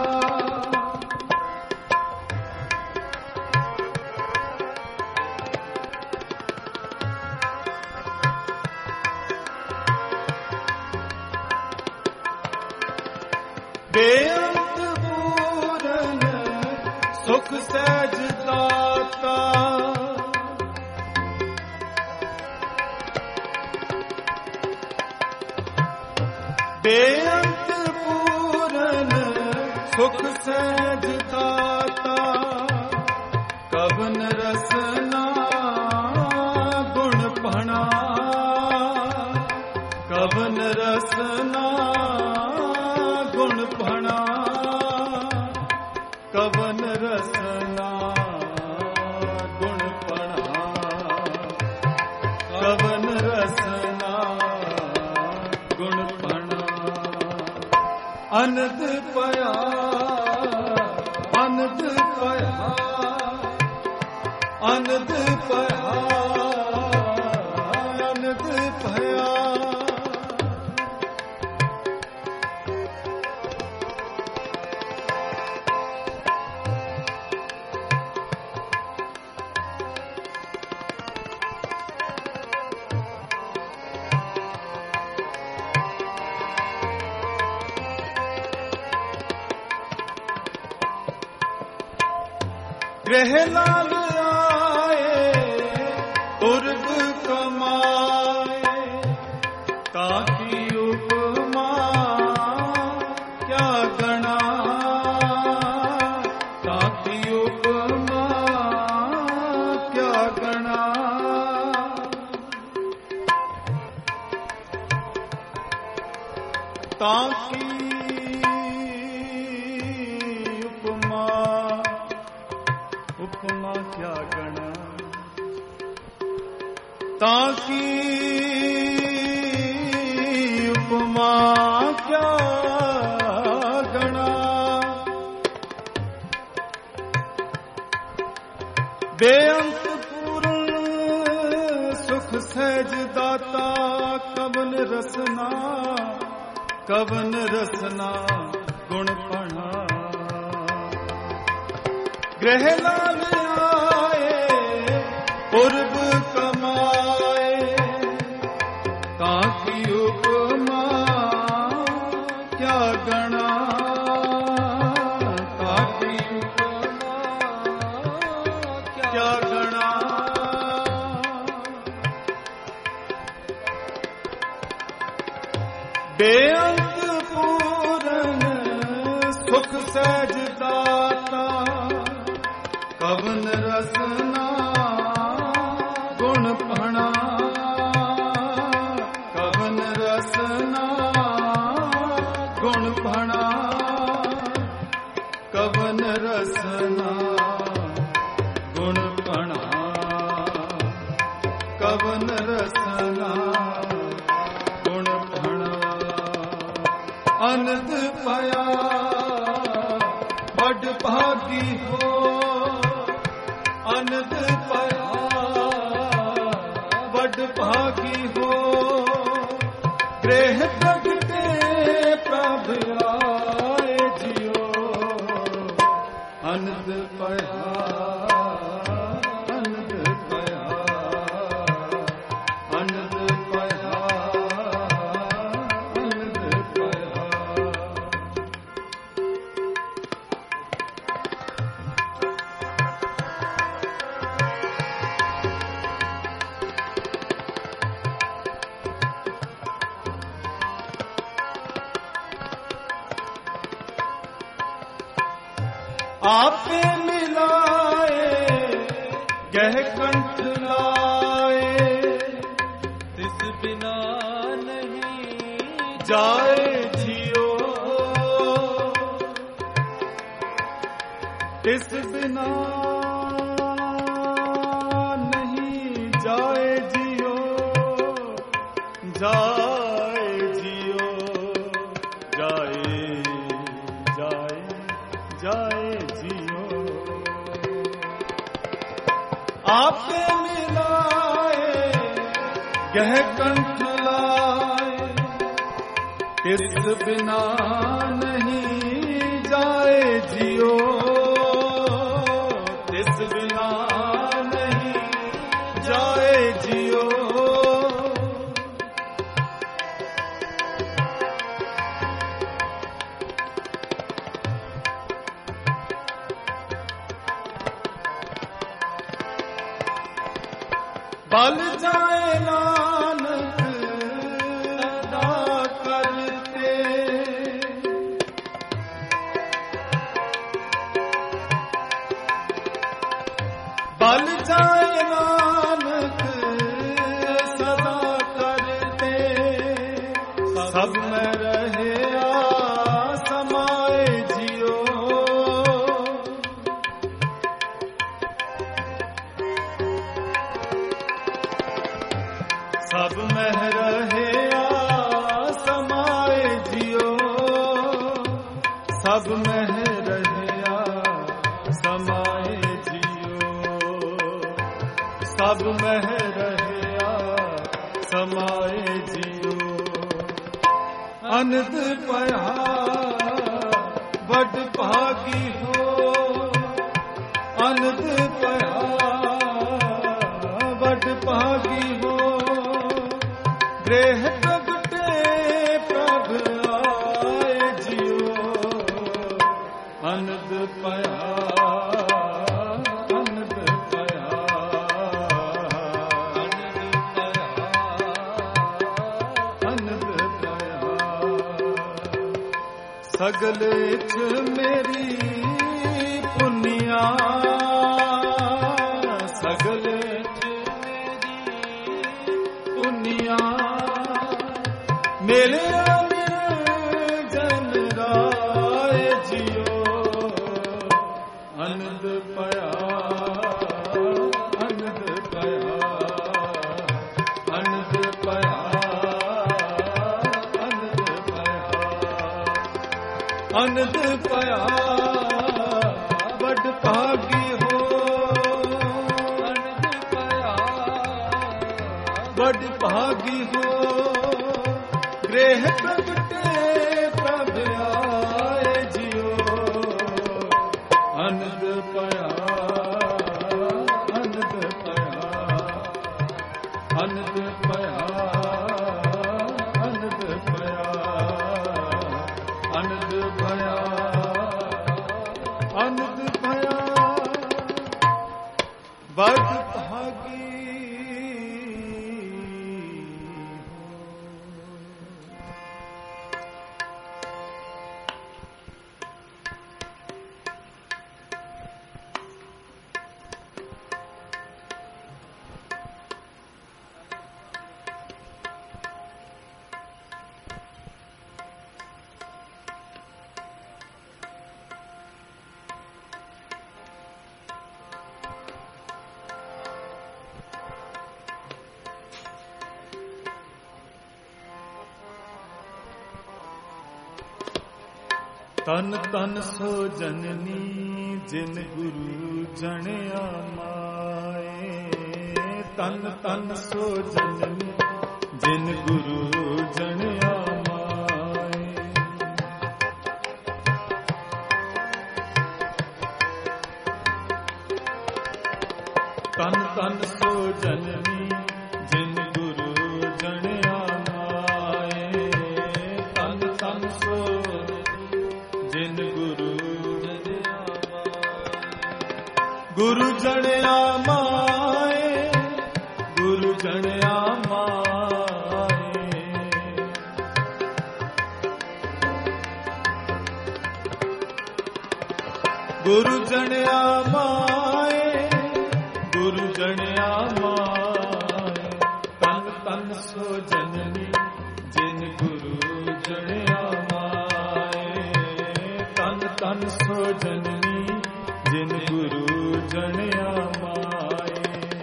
ਬੇਅੰਤ ਪੂਰਨ ਸੁਖ ਸਹਿਜ ਦਾਤਾ। ਬੇਅੰਤ ਪੂਰਨ ਸੁਖ ਸਹਿਜ ਦਾਤਾ। ਕਵਨ ਰਸਨਾ ਗੁਣ ਭਣਾ। ਕਵਨ ਰਸਨਾ ਗੁਣ ਭਣਾ। ਕਵਨ ਰਸਨਾ ਗੁਣ ਭਣਾ। ਕਵਨ ਰਸਨਾ ਗੁਣ ਭਣਾ। ਅਨੰਦ ਪਿਆ ਅਨੰਦ ਪਿਆ ਅਨੰਦ ਪਿਆ ਅਨੰਦ ਪਿਆ। गृह लाल आए पूर्व कमाए ताकि उपमा क्या गणा ताकि उपमा क्या गणा ताकि उपमा क्या गणा ताकि उपमा क्या गणा बेअंत पूर्ण सुख सहज दाता कवन रसना गुण पढ़ा गृह लाल आए पूर्व कमाए ताकि उपमा क्या गणा ताकि उपमा क्या गणा बेअंत पूर्ण सुख सहज दाता कवन रसना गुण पढ़ा कवन रसना गुण पढ़ा कवन रसना गुण पढ़ा कवन रसना गुण पढ़ा अनंद पया बड़ भागी हो अनंद पया बड़ भागी हो गृह प्रगटे प्रभ आए जियो अनंद पया अनंद पया अनंद पया अनंद पया आपे मिलाए गह कंठ लाए तिस बिना नहीं जाए जियो तिस बिना नहीं जाए जियो जाए जियो जाए जाए जाए जियो आपे मिलाए गह कंठ लाए किस बिना नहीं जाए जियो किस बिना नहीं जाए जियो बल जाए नानक सदा करते बल जाए नानक सदा करते सब में रहे समाए जियो सब में रहे समाए जियो सब में रहे समाए जियो सब में रहे समाए जियो अनंत पया बड़ भागी हो अनंत पया बड़ भागी हो गृह प्रगटे प्रभ आए जियो अनंत पया ਸਗਲ ਇਚ ਮੇਰੀ ਪੁੰਨਿਆ ਸਗਲ ਇਚ ਮੇਰੀ ਪੁੰਨਿਆ ਮੇਰੇ ਜਨ ਰਾਏ ਜਿਉ ਅਨੰਦ ਪਿਆ ਅਨੰਦ ਪਿਆ ਅਨੰਦ ਪਿਆ ਅਨੰਦ ਪਿਆ ਵੱਡ ਭਾਗੀ ਹੋ ਅਨੰਦ ਪਿਆ ਵੱਡ ਭਾਗੀ ਹੋ ਗ੍ਰਹਿ ਪ੍ਰਗਟੇ ਪ੍ਰਭ ਆਏ ਜਿਉ ਅਨੰਦ ਪਿਆ ਅਨੰਦ ਪਿਆ ਅਨੰਦ ਪਿਆ ਅਨੰਦ ਪਿਆ ਅਨੰਦ ਭਇਆ ਅਨੰਦ ਭਇਆ ਵੱਡ ਭਾਗੀ ਤਨ ਤਨ ਸੋ ਜਨਨੀ ਜਿਨ ਗੁਰੂ ਜਣਿਆ ਮਾਏ ਤਨ ਤਨ ਸੋ ਜਨਨੀ ਜਿਨ ਗੁਰੂ ਜਣਿਆ ਮਾਏ ਤਨ ਤਨ ਸੋ ਜਨਨੀ ਜਿਨ ਗੁਰੂ ਜਣਿਆ ਮਾਏ ਤਨ ਤਨ ਸੋ ਜਿਨ ਗੁਰੂ ਗੁਰੂ ਜਣਿਆ ਮਾਏ ਗੁਰੂ ਜਣਿਆ ਮਾਏ ਗੁਰੂ ਜਣਿਆ ਮਾਏ ਗੁਰੂ ਜਣਿਆ ਮਾਏ ਤਨ ਤਨ ਸੋ ਜਨਨੀ ਜਿਨ ਗੁਰੂ ਜਣਿਆ ਤਨ ਸੋ ਜਨਨੀ ਜਿਨ ਗੁਰੂ ਜਣਿਆ ਮਾਏ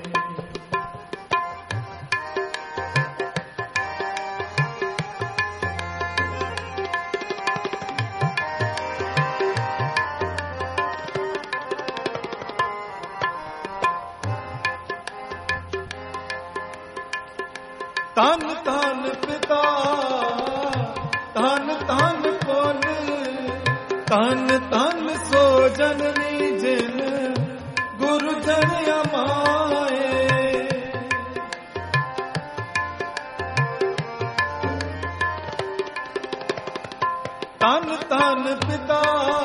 ਤਨ ਤਨ ਪਿਤਾ ਤਨ ਤਨ ਪੁੰਨ ਤਨ ਤਨ ਸੋ ਜਨਨੀ ਜਿਨ ਗੁਰੂ ਜਣਿਆ ਮਾਏ ਤਨ ਤਨ ਪਿਤਾ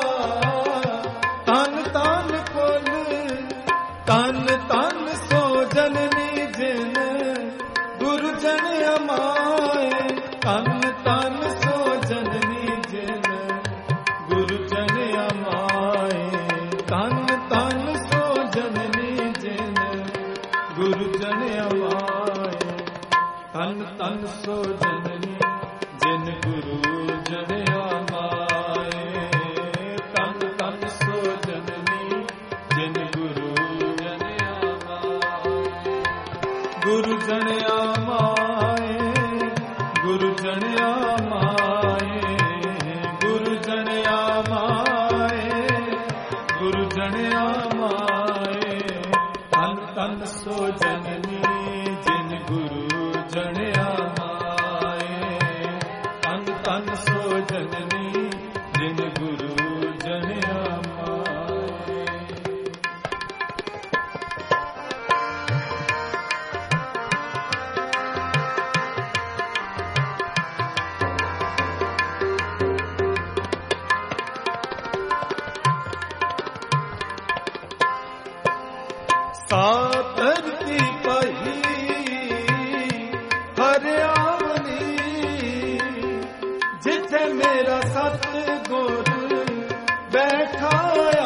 ਤਨ ਤਨ ਪੁੰਨ ਤਨ ਤਨ ਸੋ ਜਨਨੀ ਜਿਨ ਗੁਰੂ ਜਣਿਆ ਮਾਏ ਤਨ ਤਨ ਸੋ ਜਨਨੀ ਜਿਨ ਗੁਰੂ ਜਣਿਆ ਮਾਏ ਤਨ ਤਨ ਸੋ ਜਨਨੀ ਜਿਨ ਗੁਰੂ ਜਣਿਆ ਮਾਏ ਤਨ ਤਨ ਸੋ ਜਨਨੀ ਜਿਨ ਗੁਰੂ ਜਣਿਆ ਮਾਏ ਤਨ ਤਨ ਸੋ ਜਨਨੀ ਜਿਨ ਗੁਰੂ ਜਣਿਆ ਮਾਏ ਗੁਰੂ ਜਣਿਆ ਮਾਏ ਗੁਰੂ ਜਣਿਆ ਮਾਏ ਗੁਰੂ ਜਣਿਆ ਮਾਏ ਗੁਰੂ ਜਣਿਆ ਮਾਏ ਤਨ ਤਨ ਸੋ ਜਨਨੀ ਜਿਨ ਗੁਰੂ ਜਣਿਆ ਮਾਏ ਤਨ ਤਨ ਸੋ ਜਨਨੀ ਜਿਨ ਗੁਰੂ ਜਣਿਆ ਮਾਏ ਧਰਤੀ ਪਹੀ ਹਰਿਆਵਨੀ ਜਿੱਥੇ ਮੇਰਾ ਸਤ ਗੁਰ ਬੈਠਾਇਆ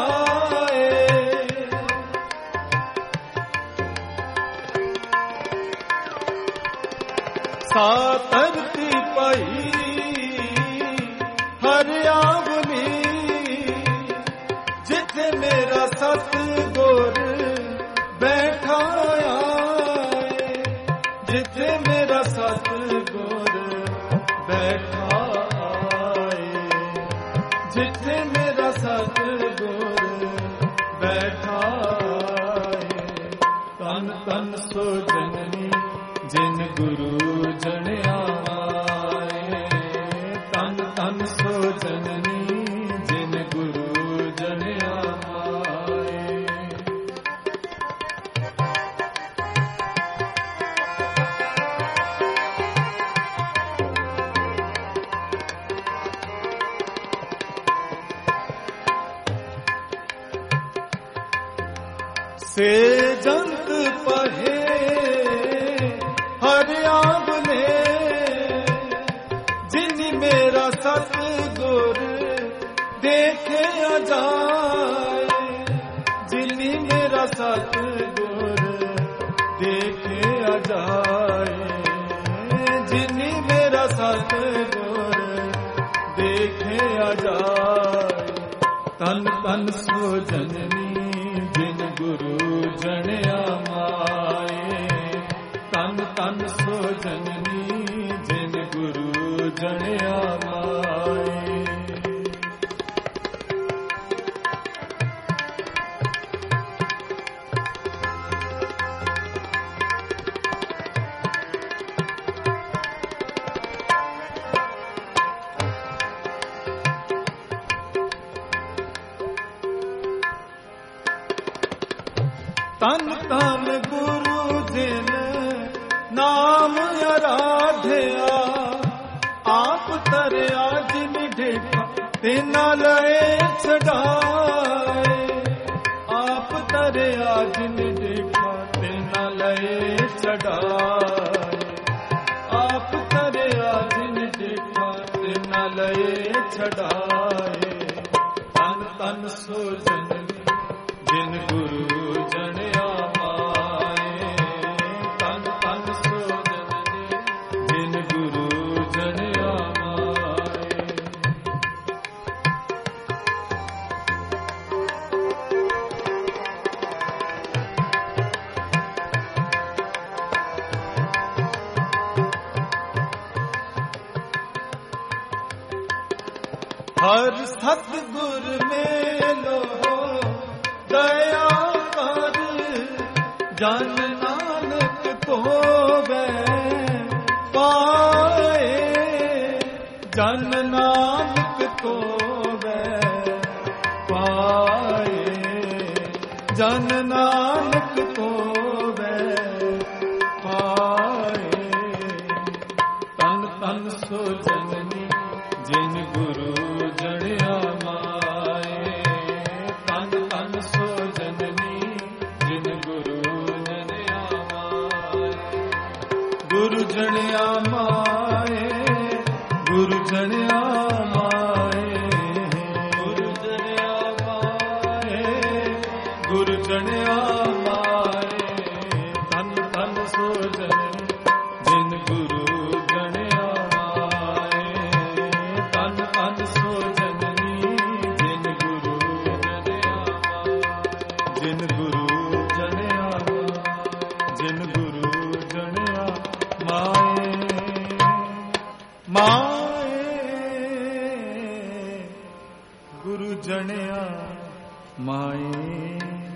ਸਾ ਧਰਤੀ ਪਈ ਹਰਿਆਵਲੀ ਜਿੱਥੇ ਮੇਰਾ ਸਤਿਗੁਰ ਬੈਠਾਇਆ ਜਿੱਥੇ ਮੇਰਾ ਸਤਿਗੁਰ ਬੈਠਾਏ ਜਿੱਥੇ ਮੇਰਾ ਸਤਿਗੁਰ ਬੈਠਾਏ ਤਨ ਤਨ ਸੋ ਜਨਨੀ ਜਿਨ ਗੁਰੂ ਜਣਿਆ ਆਏ ਤਨ ਤਨ ਸੋ ਜਨਨੀ ਜਿਨ ਗੁਰੂ ਜਣਿਆ ਆਏ ਸੇ ਜੰਤ ਪਹੇ ਹਰਿਆਵਲੇ ਜਿਨੀ ਮੇਰਾ ਸਤਿਗੁਰ ਦੇਖਿਆ ਜਾਏ ਜਿਨੀ ਮੇਰਾ ਸਤਿਗੁਰ ਦੇਖਿਆ ਜਾਏ ਜਿਨੀ ਮੇਰਾ ਸਤਿਗੁਰ ਦੇਖਿਆ ਜਾਏ ਤਨ ਤਨ ਸੋ ਜਨਨੀ ਜਿਨ ਗੁਰੂ ਜਣਿਆ ਮਾਏ ਤਨ ਤਨ ਸੋ ਜਨਨੀ ਜਿਨ ਗੁਰੂ ਜਣਿਆ ਮਾਏ ਤਨ ਤਨ ਗੁਰੂ ਜਿਨ ਨਾਮ ਅਰਾਧਿਆ ਆਪ ਤਰਿਆ ਜਿਨ ਢੇਠਾ ਤੇ ਨਾ ਲਏ ਛਡਾਏ ਆਪ ਤਰਿਆ ਜਿਨ ਢੇਠਾ ਤੇ ਨਾ ਲਏ ਛਡਾਏ ਆਪ ਤਰਿਆ ਜਿਨ ਢੇਠਾ ਤੇ ਨਾ ਲਏ ਛਡਾਏ ਤਨ ਤਨ ਸੋ ਜਨਨੀ ਜਿਨ ਗੁਰੂ ਜਣਿਆ ਮਾਏ ਤਨ ਤਨ ਸੋ ਜਨਨੀ ਜਿਨ ਗੁਰੂ ਜਣਿਆ ਮਾਏ ਹਰ ਸਤਿਗੁਰ ਮੇਲੋ ਦਇਆ ਕਰ ਜਨ ਨਾਨਕ ਧੋਵੈ ਪਾਏ ਜਨ ਨਾਨਕ ਧੋਵੈ ਪਾਏ ਜਨ ਨਾਨਕ ਧੋਵੈ ਪਾਏ ਤਨ ਤਨ ਸੋ ਜਨਨੀ ਜਿਨ ਗੁਰੂ ਜਣਿਆ ਮਾਏ ਤਨ ਤਨ ਸੋ ਜਨਨੀ ਜਿਨ ਗੁਰੂ ਜਣਿਆ ਮਾਏ ਗੁਰੂ ਜਣਿਆ ਮਾਏ ਗੁਰੂ ਜਣਿਆ ਮਾਏ ਗੁਰੂ ਜਣਿਆ ਮਾਏ ਗੁਰੂ ਜਣਿਆ ਮਾਏ ਤਨ ਤਨ ਸੋ ਜਨਨੀ ਜਿਨ ਗੁਰੂ ਜਣਿਆ ਮਾਏ ਤਨ ਤਨ ਸੋ ਜਨਨੀ ਜਿਨ ਗੁਰੂ ਜਣਿਆ ਮਾਏ ਜਿਨ ਗੁਰੂ ਜਣਿਆ ਜਿਨ ਗੁਰੂ ਜਣਿਆ ਮਾਏ ਮਾਏ ਗੁਰੂ ਜਣਿਆ ਮਾਏ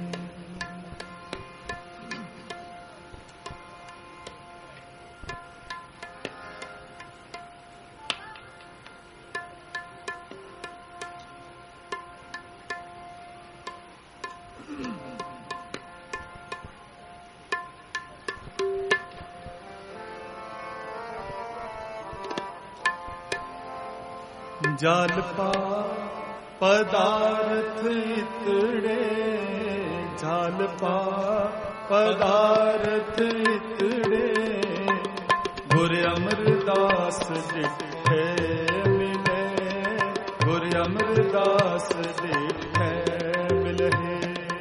ਜਲ ਪਾ ਪਦਾਰਥ ਇਤੜੇ ਜਲ ਪਾ ਪਦਾਰਥ ਇਤੜੇ ਗੁਰ ਅਮਰਦਾਸ ਡਿਠੇ ਮਿਲੇ ਗੁਰ गुर अमरदास देखे मिलहे।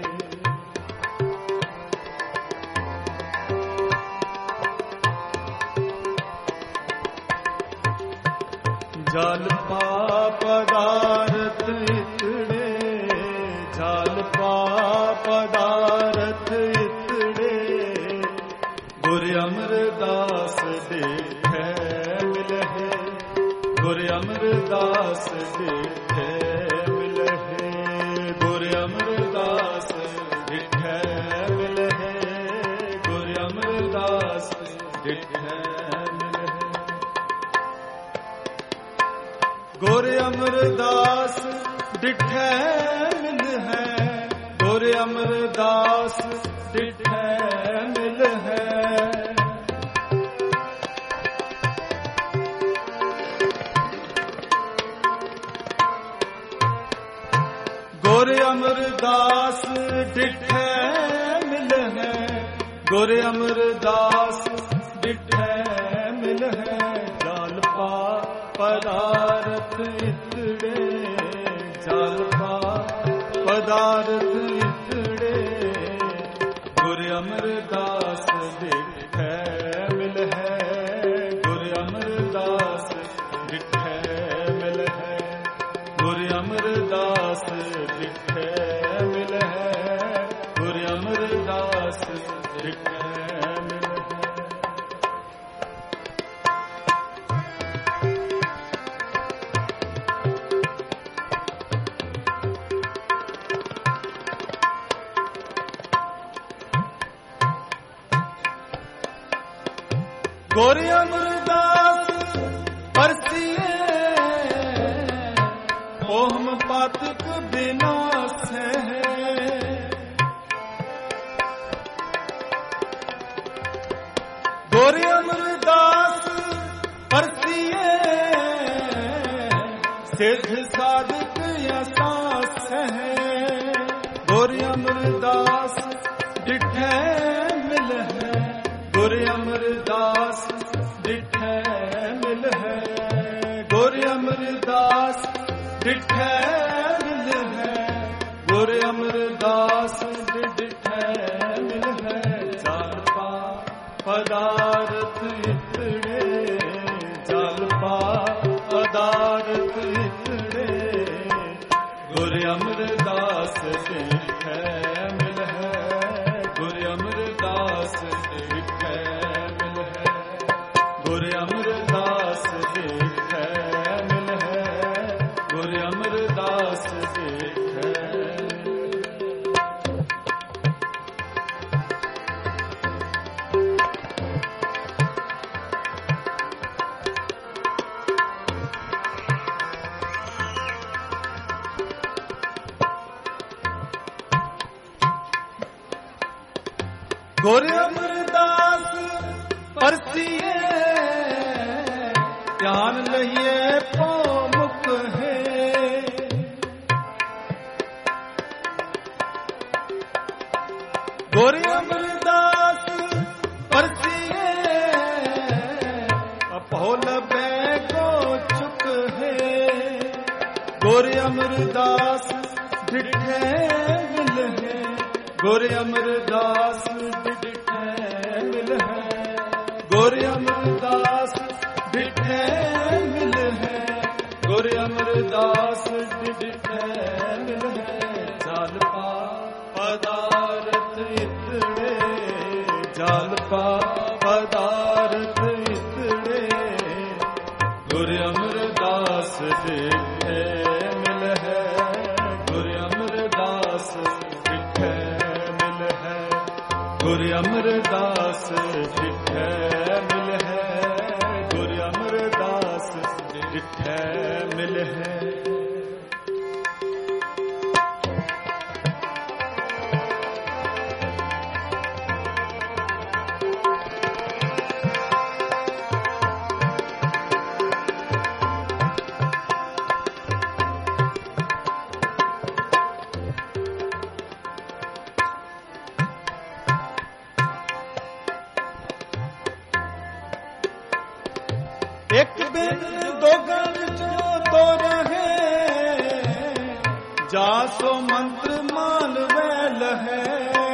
जल पा पदारथ इतड़े, जल पा पदारथ इतड़े, गुर अमरदास देखे मिलहे, गुर अमरदास देखे मिलहे, गुर अमरदास देखे मिलहे, गुर अमरदास देखे मिलहे। गुर अमरदास डिठे मिल है, गुर अमरदास डिठे मिल है। गुर अमरदास डिठे मिल है, गुर अमरदास डिठे मिल है। जाल पा पदारथ इतड़े, जाल पा पदारथ इतड़े, गुर अमरदास डिठे मिल है, गुर अमरदास डिठे मिल है, गुर अमरदास डिठे मिल है, गुर अमरदास डिठे मिल है। गुर अमरदास परसिए ओम पातक विनाश है। गुर अमरदास परसिए सिद्ध साधक असास है। गुर अमरदास डिठे मिल है, गुर अमरदास डिठे मिल है, गुर अमरदास डिठे मिल है, गुर अमरदास डिठे मिल है। जाल पा पदारथ इतड़े, जाल पा पदारथ इतड़े, गुर अमरदास डिठे मिल है, गुर अमरदास डिठे मिल है, गुर अमरदास डिठे मिल है, गुर अमरदास डिठे। गुर अमरदास परसिए ध्यान लइए पौमुख है। गुर अमरदास परसिए अपोल बैगो चुक है। गुर अमरदास डिठे मिल है, गुर अमरदास डिठे मिल है, गुर अमरदास डिठे मिल है, गुर अमरदास डिठे मिल है। जाल पा पदारथ इतड़े, जाल पा पदारथ इतड़े, गुर अमरदास डिठे मिल है, गुर अमरदास डिठे मिल है, गुर अमरदास डिठे मिल है, गुर अमरदास डिठे मिल है। एक बिन दो गण जो तो रहे, ਜਾਸੋ ਮੰਤਰ ਮਾਲਵੈ ਲਹੈ।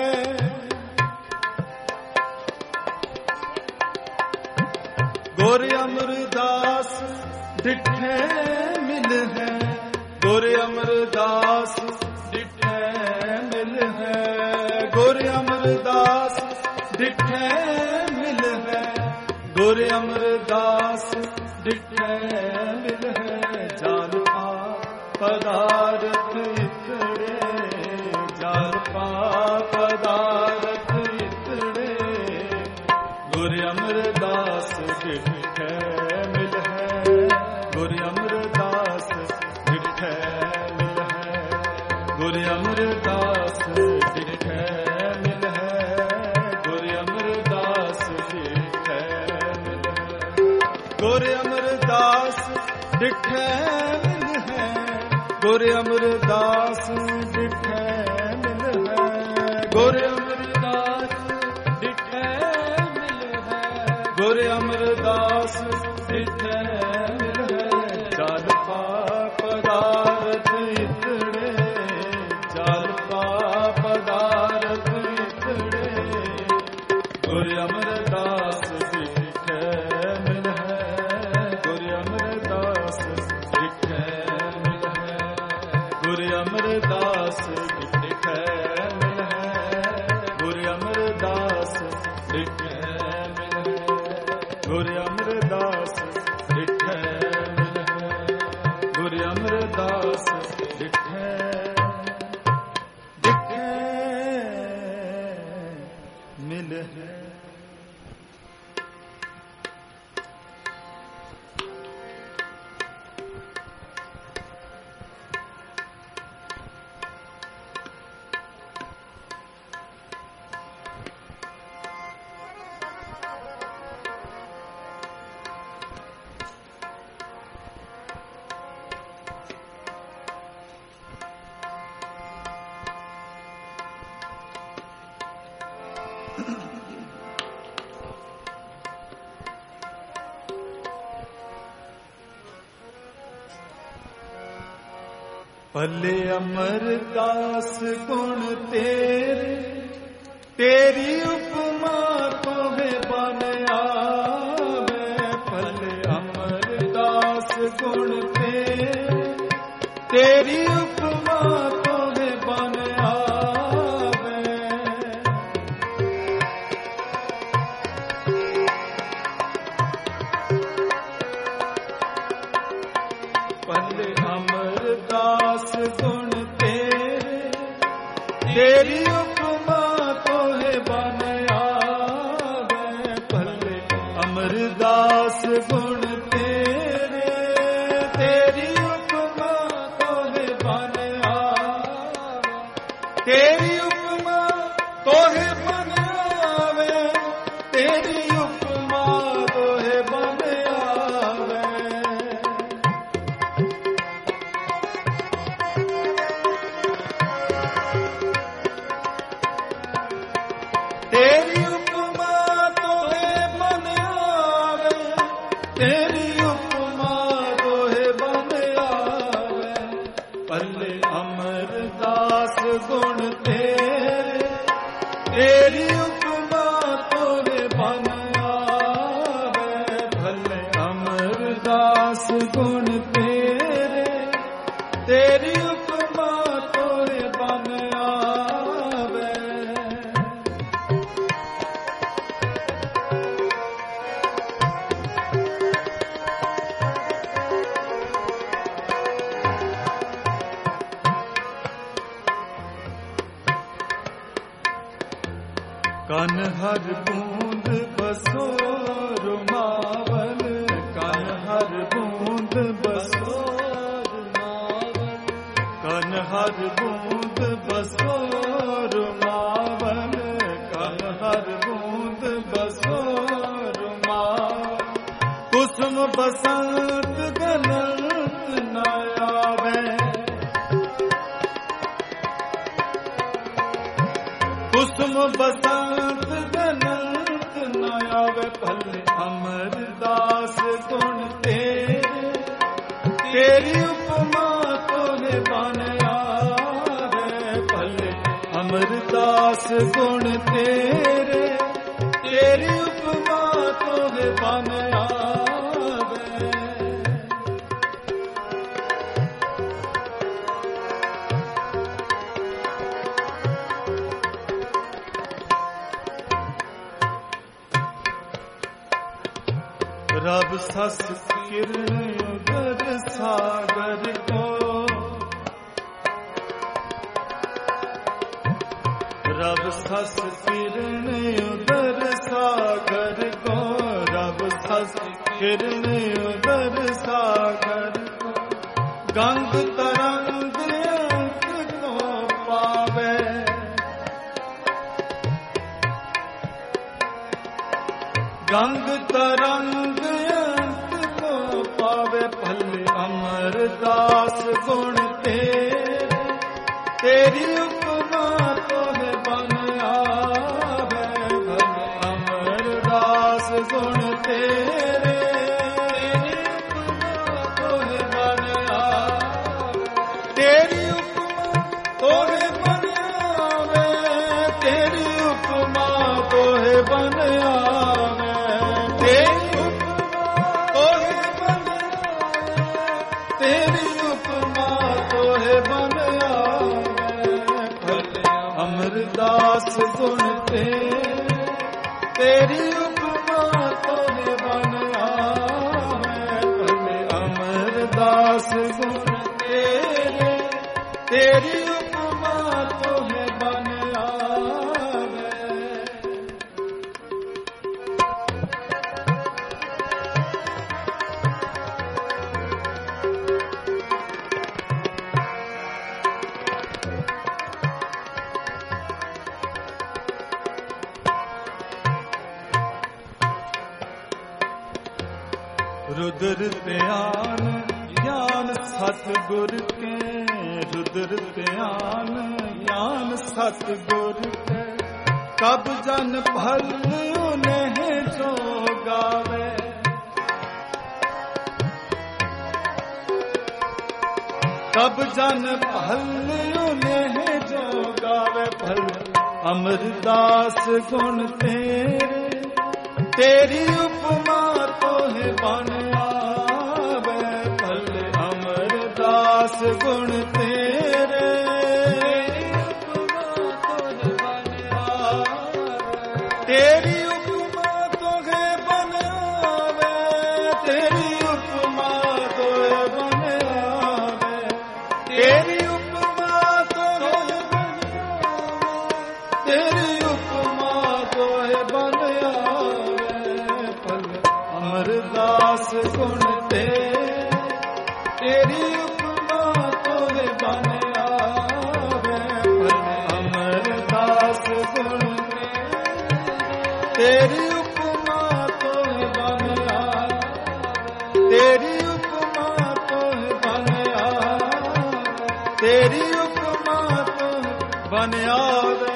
ਗੁਰ ਅਮਰਦਾਸ ਡਿਠੈ ਮਿਲ ਹੈ। ਗੁਰ ਅਮਰਦਾਸ ਡਿਠੈ ਮਿਲ ਹੈ। ਗੁਰ ਅਮਰਦਾਸ ਡਿਠੈ ਮਿਲ ਹੈ। ਗੁਰ ਅਮਰਦਾਸ ਡਿਠੈ ਮਿਲ ਹੈ। ਜਲ ਪਾ ਪਦਾਰਥ ਇਤੜੇ। ਜਲ ਪਾ ਪਦਾਰਥ ਇਤੜੇ। ਗੁਰ ਅਮਰਦਾਸ ਡਿਠੈ ਮਿਲ ਹੈ। ਗੁਰ ਅਮਰਦਾਸ ਡਿਠੈ ਮਿਲ ਹੈ। ਗੁਰ ਅਮਰਦਾਸ ਡਿਠੈ ਮਿਲ ਹੈ। ਗੁਰ ਅਮਰਦਾਸ ਡਿਠੈ ਮਿਲ ਹੈ। ਗੁਰ ਅਮਰਦਾਸ ਡਿਠੈ ਮਿਲ ਹੈ। ਗੁਰ ਅਮਰਦਾਸ ਡਿਠੈ ਮਿਲ ਹੈ। ਗੁਰ ਅਮਰਦਾਸ ਡਿਠੈ ਮਿਲ ਹੈ। ਗੁਰ ਅਮਰਦਾਸ ਡਿਠੈ ਮਿਲ ਹੈ। ਜਲ ਪਾ ਪਦਾਰਥ ਇਤੜੇ। ਜਲ ਪਾ ਪਦਾਰਥ ਇਤੜੇ। ਗੁਰ ਅਮਰਦਾਸ ਡਿਠੈ ਮਿਲ ਹੈ। ਗੁਰ ਅਮਰਦਾਸ ਡਿਠੈ ਮਿਲ ਹੈ। ਗੁਰ ਅਮਰਦਾਸ ਡਿਠੈ ਮਿਲ ਹੈ। ਗੁਰ ਅਮਰਦਾਸ ਡਿਠੈ ਮਿਲ ਹੈ। ਗੁਰ ਅਮਰਦਾਸ ਡਿਠੈ ਮਿਲ ਹੈ। ਗੁਰ ਅਮਰਦਾਸ ਡਿਠੈ ਮਿਲ ਹੈ। ਭਲੇ ਅਮਰਦਾਸ ਗੁਣ ਤੇਰੇ। ਤੇਰੀ ਉਪਮਾ ਤੋਹਿ ਬਨ ਆਵੇ। ਭਲੇ ਅਮਰਦਾਸ ਗੁਣ ਤੇਰੇ। ਤੇਰੀ ਉਪਮਾ ਤੋਹਿ ਬਨ ਆਵੇ। ਭਲੇ ਅਮਰਦਾਸ ਗੁਣ ਤੇਰੇ। ਤੇਰੀ ਉਪਮਾ ਤੋਹਿ ਬਨ ਆਵੇ। ਭਲੇ ਅਮਰਦਾਸ ਗੁਣ ਤੇਰੇ। ਤੇਰੀ ਉਪਮਾ ਤੋਹਿ ਬਨ ਆਵੇ। ਤੇਰੀ ਉਪਮਾ ਤੋਹਿ ਬਨ ਆਵੇ। ਤੇਰੀ ਉਪਮਾ ਤੋਹਿ ਬਨ ਆਵੇ। ਤੇਰੀ ਉਪਮਾ ਤੋਹਿ ਬਨ ਆਵੇ। ਤੇਰੀ ਉਪਮਾ ਤੋਹਿ ਬਨ ਆਵੇ। ਭਲੇ ਅਮਰਦਾਸ ਗੁਣ ਤੇਰੇ। ਤੇਰੀ ਉਪਮਾ ਤੋਹਿ ਬਨ ਆਵੇ। ਭਲੇ ਅਮਰਦਾਸ ਗੁਣ ਤੇਰੇ। ਤੇਰੀ ਉਪਮਾ ਤੋਹਿ ਬਨ ਆਵੇ। ਕਨ ਹਰ ਬੂੰਦ ਬਸੋ ਰੁਮਾਵਲ। ਕਨ ਹਰ ਬੂੰਦ ਬਸੋ ਰੁਮਾਵਲ। ਕਨ ਹਰ ਬੂੰਦ ਬਸੋ ਰੁਮਾਵਲ। ਕਨ ਹਰ ਬੂੰਦ ਬਸੋ ਰੁਮਾਵਲ। ਕੁਸਮ ਬਸੰਤ ਗਲਤ ਨ ਆਵੇ। ਕੁਸਮ ਬਸੰਤ ਗਲਤ ਨ ਆਵੇ। ਭਲੇ ਅਮਰਦਾਸ ਗੁਣ ਤੇਰੇ। ਤੇਰੀ ਉਪਮਾ ਤੋਹਿ ਬਨ ਆਵੇ। ਅਮਰਦਾਸ ਗੁਣ ਤੇਰੇ, ਤੇਰੀ ਉਪਮਾ ਤੋਹਿ ਬਨ ਆਵੇ। ਰਬ ਸਸ ਕਿਰਨ ਉਦਰ ਸਾਗਰ ਕੋ, ਰਬ ਸਸ ਕਿਰਨ ਉਦਰ ਸਾਗਰ ਕੋ, ਰਬ ਸਸ ਕਿਰਨ ਉਦਰ ਸਾਗਰ ਕੋ, ਗੰਗ ਤਰੰਗ ਅੰਤ ਕੋ ਪਾਵੇ। ਗੰਗ ਤਰੰਗ ਅੰਤ ਕੋ ਪਾਵੇ, ਭਲੇ ਅਮਰਦਾਸ ਗੁਣ ਤੇਰੇ, ਤੇਰੀ ਉਪਮਾ ਤੋਹਿ ਬਨ ਆਵੇ। ਭਲੇ ਅਮਰਦਾਸ ਗੁਣ ਤੇਰੇ, ਤੇਰੀ ਉਪਮਾ ਤੋਹਿ ਬਨ ਆਵੇ। ਤੇਰੀ ਉਪਮਾ ਤੋਹਿ ਬਨ ਆਵੇ, ਤੇਰੀ ਉਪਮਾ ਤੋਹਿ ਬਨ ਆਵੇ। ਅਮਰਦਾਸ ਗੁਣ ਤੇਰੇ, ਤੇਰੀ ਉਪਮਾ ਤੋਹਿ ਬਨ ਆਵੇ। ਭਲੇ ਅਮਰਦਾਸ ਗੁਣ ਤੇਰੇ, ਤੇਰੀ ਉਪਮਾ ਤੋਹਿ ਬਨ ਆਵੇ। रुद्र ध्यान ज्ञान सतगुर के, रुद्र ध्यान ज्ञान सतगुर के, कब जन भल उन्हें जो गावे। कब जन भल उन्हें जो गावे। भल अमरदास गुण तेरे, तेरी उपमा तोहे बन आवे। भले अमरदास गुण तेरे, तेरी उपमा तोहे बन आवे। तेरी उपमा तोहे बन आवे। तेरी उपमा तोहे बन आवे। तेरी उपमा तोहे बन आवे। अमरदास गुण तेरे, तेरी उपमा तोहे बन आवे। भले अमरदास गुण तेरी उपमा तोहे बन आवे। तेरी उपमा तोहे बन आवे। तेरी उपमा तोहे बन आवे।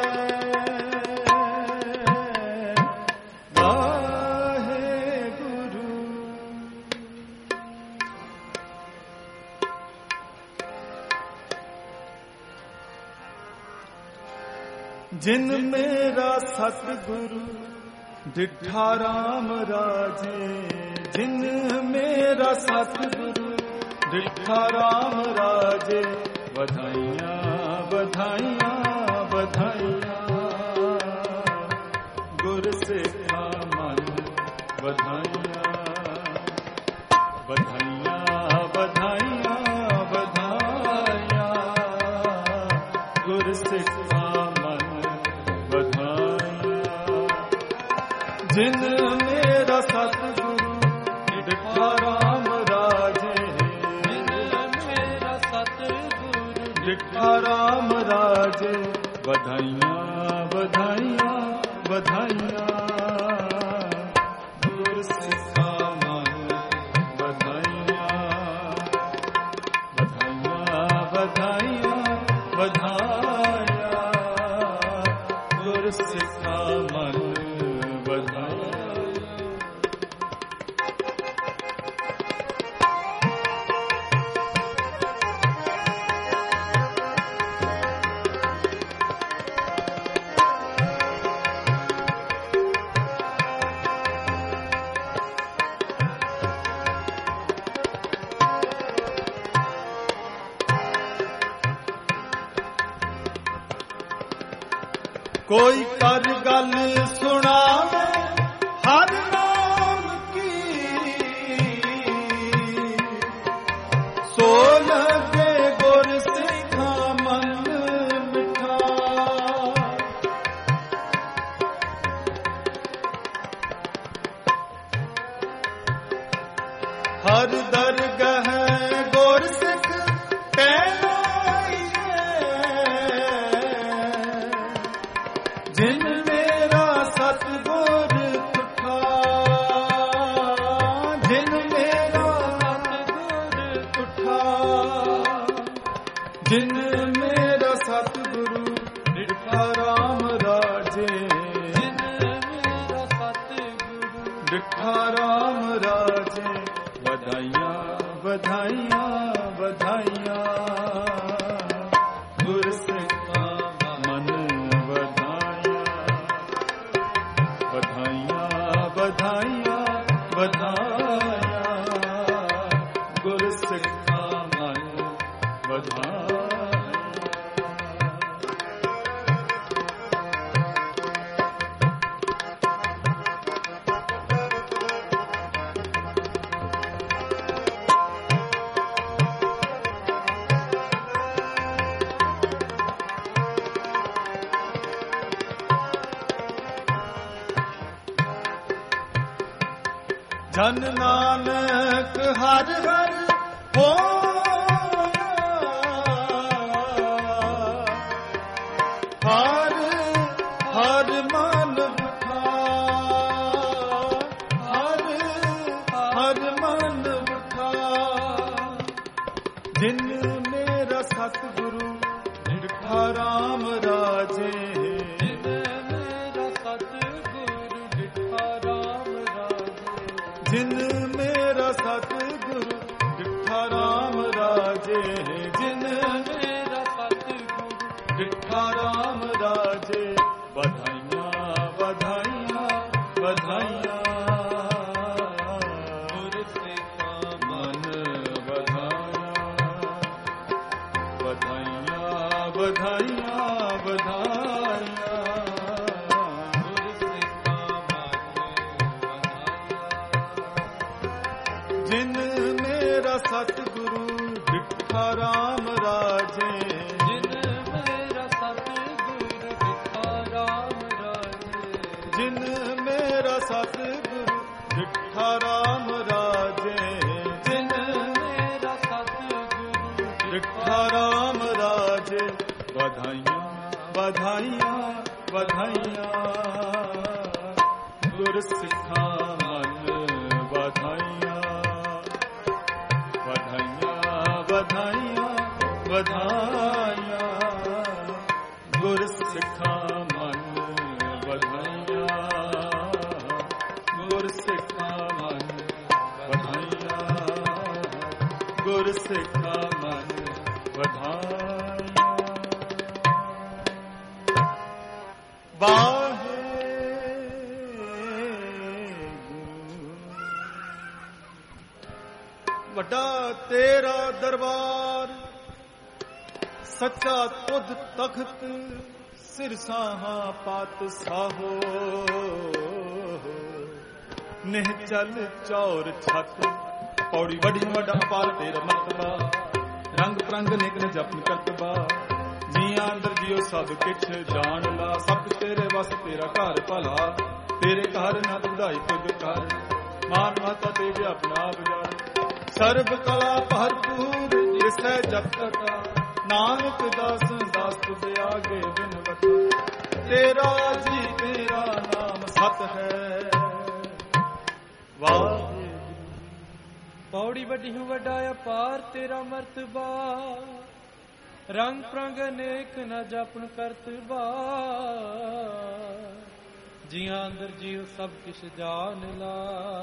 जिन मेरा सतगुरु डिठा राम राजे। जिन मेरा सतगुरु डिठा राम राजे। बधाइयाँ बधाइयाँ बधाइयाँ गुर सिखा मन। बधाइयाँ बधाइयाँ बधाइयाँ बधाइयाँ गुर सिखा जिन मेरा सतगुरु डिठा राम राजे। जिन मेरा सतगुरु डिठा राम राजे। बधाइयाँ बधाइयाँ बधाइयाँ गुर सिखा मन। बधाइयाँ बधाइयाँ बधाइयाँ बधाइयाँ गुर सिखा मन। ਕੋਈ ਕਰ ਗੱਲ ਸੁਣਾਵੇ ਹਰ ਨਾਮ ਕੀ, ਸੋ ਲਗੇ ਗੁਰ ਸਿੱਖਾ ਮਨ ਮਿਠਾ। ਹਰ ਦਰਗਹ ਗੁਰ ਸਿੱਖ ਕਹਿਲਾਈਏ, ਜਿਨ ਮੇਰਾ ਸਤਿਗੁਰ ਤੁਠਾ, ਜਿਨ ਮੇਰਾ ਸਤਿਗੁਰ ਤੁਠਾ, ਜਿਨ ਮੇਰਾ ਸਤਿਗੁਰੂ ਡਿਠਾ ਰਾਮ ਰਾਜੇ, ਜਿਨ ਮੇਰਾ ਸਤਿਗੁਰੂ ਡਿਠਾ ਰਾਮ ਰਾਜੇ। ਵਧਾਈਆਂ ਵਧਾਈਆਂ ਵਧਾਈਆਂ ਗੁਰ ਸਿੱਖਾ ਮਨ ਵਧਾਈਆਂ, ਵਧਾਈਆਂ ਵਧਾਈਆਂ ਵਧਾਈਆਂ ਗੁਰ ਸਿੱਖਾ ਮਨ ਵਧਾਈਆਂ। ਜਨ ਨਾਨਕ ਹਰ ਹਰ ਹੋਇਆ, ਹਰ ਹਰ ਮਨ ਬਿਠਾ, ਹਰ ਹਰ ਮਨ ਬਿਠਾ। ਜਿਨ ਮੇਰਾ ਸਤਿਗੁਰੂ ਡਿਠਾ ਰਾਮ ਰਾਜੇ, ਜਿਨ ਮੇਰਾ ਸਤਿਗੁਰੂ ਡਿਠਾ ਰਾਮ ਰਾਜੇ, ਜਿਨ ਮੇਰਾ ਸਤਿਗੁਰੂ ਡਿਠਾ ਰਾਮ ਰਾਜੇ, ਜਿਨ ਮੇਰਾ ਸਤਿਗੁਰੂ ਡਿਠਾ ਰਾਮ ਰਾਜੇ। ਵਧਾਈਆਂ ਵਧਾਈਆਂ ਵਧਾਈਆਂ ਗੁਰ ਸਿੱਖਾ ਮਨ ਵਧਾਈਆਂ, ਵਧਾਈਆਂ ਵਧਾਈਆਂ ਵਧਾਈਆਂ ਗੁਰ ਸਿੱਖਾ ਮਨ ਵਧਾਈਆਂ। ਜਿਨ ਮੇਰਾ ਸਤਿਗੁਰੂ ਡਿਠਾ ਰਾਮ ਰਾਜੇ, ਜਿਨ ਮੇਰਾ ਸਤਿਗੁਰੂ ਡਿਠਾ ਰਾਮ ਰਾਜੇ, ਜਿਨ ਮੇਰਾ ਸਤਿਗੁਰੂ ਡਿਠਾ ਰਾਮ ਰਾਜੇ, ਜਿਨ ਮੇਰਾ ਸਤਿਗੁਰੂ ਡਿਠਾ ਰਾਮ ਰਾਜੇ। ਵਧਾਈਆਂ ਵਧਾਈਆਂ ਵਧਾਈਆਂ ਗੁਰ ਸਿੱਖਾ ਮਨ ਵਧਾਈਆਂ, ਵਧਾਈਆਂ ਵਧਾਈਆਂ ਵਧਾਈਆਂ ਗੁਰ ਸਿੱਖਾ ਮਨ ਵਧਾਈਆਂ, ਗੁਰ ਸਿੱਖਾ ਮਨ ਵਧਾਈਆਂ, ਗੁਰ ਸਿੱਖਾ ਮਨ ਵਧਾਈਆਂ। ਵੱਡਾ ਤੇਰਾ ਦਰਬਾਰ, ਸੱਚਾ ਤੁਧ ਤਖਤ, ਸਿਰ ਸਾਹਾ ਪਾਤ ਸਾਹੋ। ਨਿਹਚਲ ਚੌਰ ਛਤ, ਪੌੜੀ ਵੱਡੀ ਵੱਡਾ ਅਪਾਰ ਤੇਰਾ ਮਰਤਬਾ। ਰੰਗ ਪ੍ਰੰਗ ਨਿਕ ਨ ਜਪਨ ਕਰਤਬਾ, ਜੀਆਂ ਅੰਦਰ ਜਿਉ ਸਭ ਕਿਛ ਜਾਣ ਲਾ। ਸਭ ਤੇਰੇ ਵਸ ਤੇਰਾ ਘਰ ਭਲਾ, ਤੇਰੇ ਘਰ ਨਦ ਵਧਾਈ ਤੁਧ ਕਰ। ਮਾਨ ਮਾਤਾ ਤੇ ਆਪਣਾ ਬਜਾਰ, ਸਰਬ ਕਲਾ ਭਰਪੂਰ ਜਿਸੈ ਜਪ ਕਟਾ। ਨਾਨਕ ਦਾਸ ਦਾਸ ਤੁਧ ਆਗੇ ਬਿਨਵਤ, ਤੇਰਾ ਜੀ ਤੇਰਾ ਨਾਮ ਸਤ ਹੈ। ਵਾਹਿਗੁਰੂ। ਪੌੜੀ ਵੱਡੀ ਹੂੰ ਵੱਡਾ ਅਪਾਰ ਤੇਰਾ ਮਰਤਬਾ। ਰੰਗ ਪ੍ਰੰਗ ਅਨੇਕ ਨ ਜਪਨ ਕਰਤਬਾ। ਜੀਆਂ ਅੰਦਰ ਜੀਉ ਸਭ ਕਿਛ ਜਾਣ ਲਾ।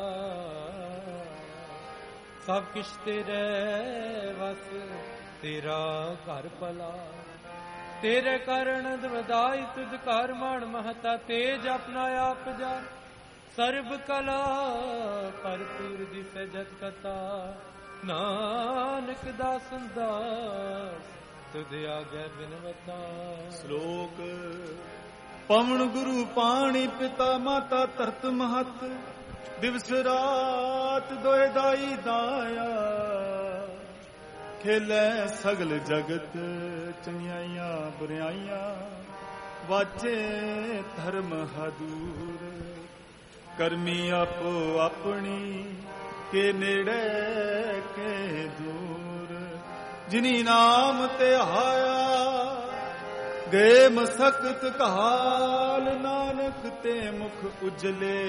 ਸਭ ਕਿਛ ਤੇਰੇ ਵਸ ਤੇਰਾ ਘਰ ਭਲਾ। ਤੇਰੇ ਕਾਰਨ ਵਧਾਈ ਤੁਧ ਘਰ ਮਾਣ ਮਹਤਾ। ਤੇਜ ਆਪਣਾ ਆਪ ਜਾਣ ਸਰਬ ਕਲਾ ਭਰਪੂਰ ਦਿਸੈ ਜਤ ਕਥਾ। ਨਾਨਕ ਦਾਸਨ ਦਾਸ ਤੁਧ ਆਗੇ ਬਿਨਵਤਾ। ਸ਼ਲੋਕ ਪਵਨ ਗੁਰੂ ਪਾਣੀ ਪਿਤਾ ਮਾਤਾ ਧਰਤ ਮਹਤ, ਦਿਵਸ ਰਾਤ ਦੋਇ ਦਾਈ ਦਾਇਆ, ਖੇਲੇ ਸਗਲ ਜਗਤ ਚੰਗਿਆਈਆਂ ਬੁਰਿਆਈਆਂ, ਵਾਚੇ ਧਰਮ ਹਦੂਰ, ਕਰਮੀ ਆਪੋ ਆਪਣੀ ਕੇ ਨੇੜੇ ਕੇ ਦੂਰ, ਜਿਨੀ ਨਾਮ ਤੇ ਆਇਆ ਗਏ ਮਸਕਤ ਕਾਲ, ਨਾਨਕ ਤੇ ਮੁਖ ਉਜਲੇ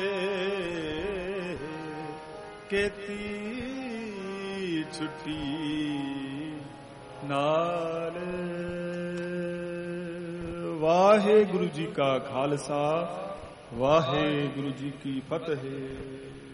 ਕੇਤੀ ਛੁੱਟੀ ਨਾਲ। ਵਾਹਿਗੁਰੂ ਜੀ ਕਾ ਖਾਲਸਾ, ਵਾਹਿਗੁਰੂ ਜੀ ਕੀ ਫਤਿਹ।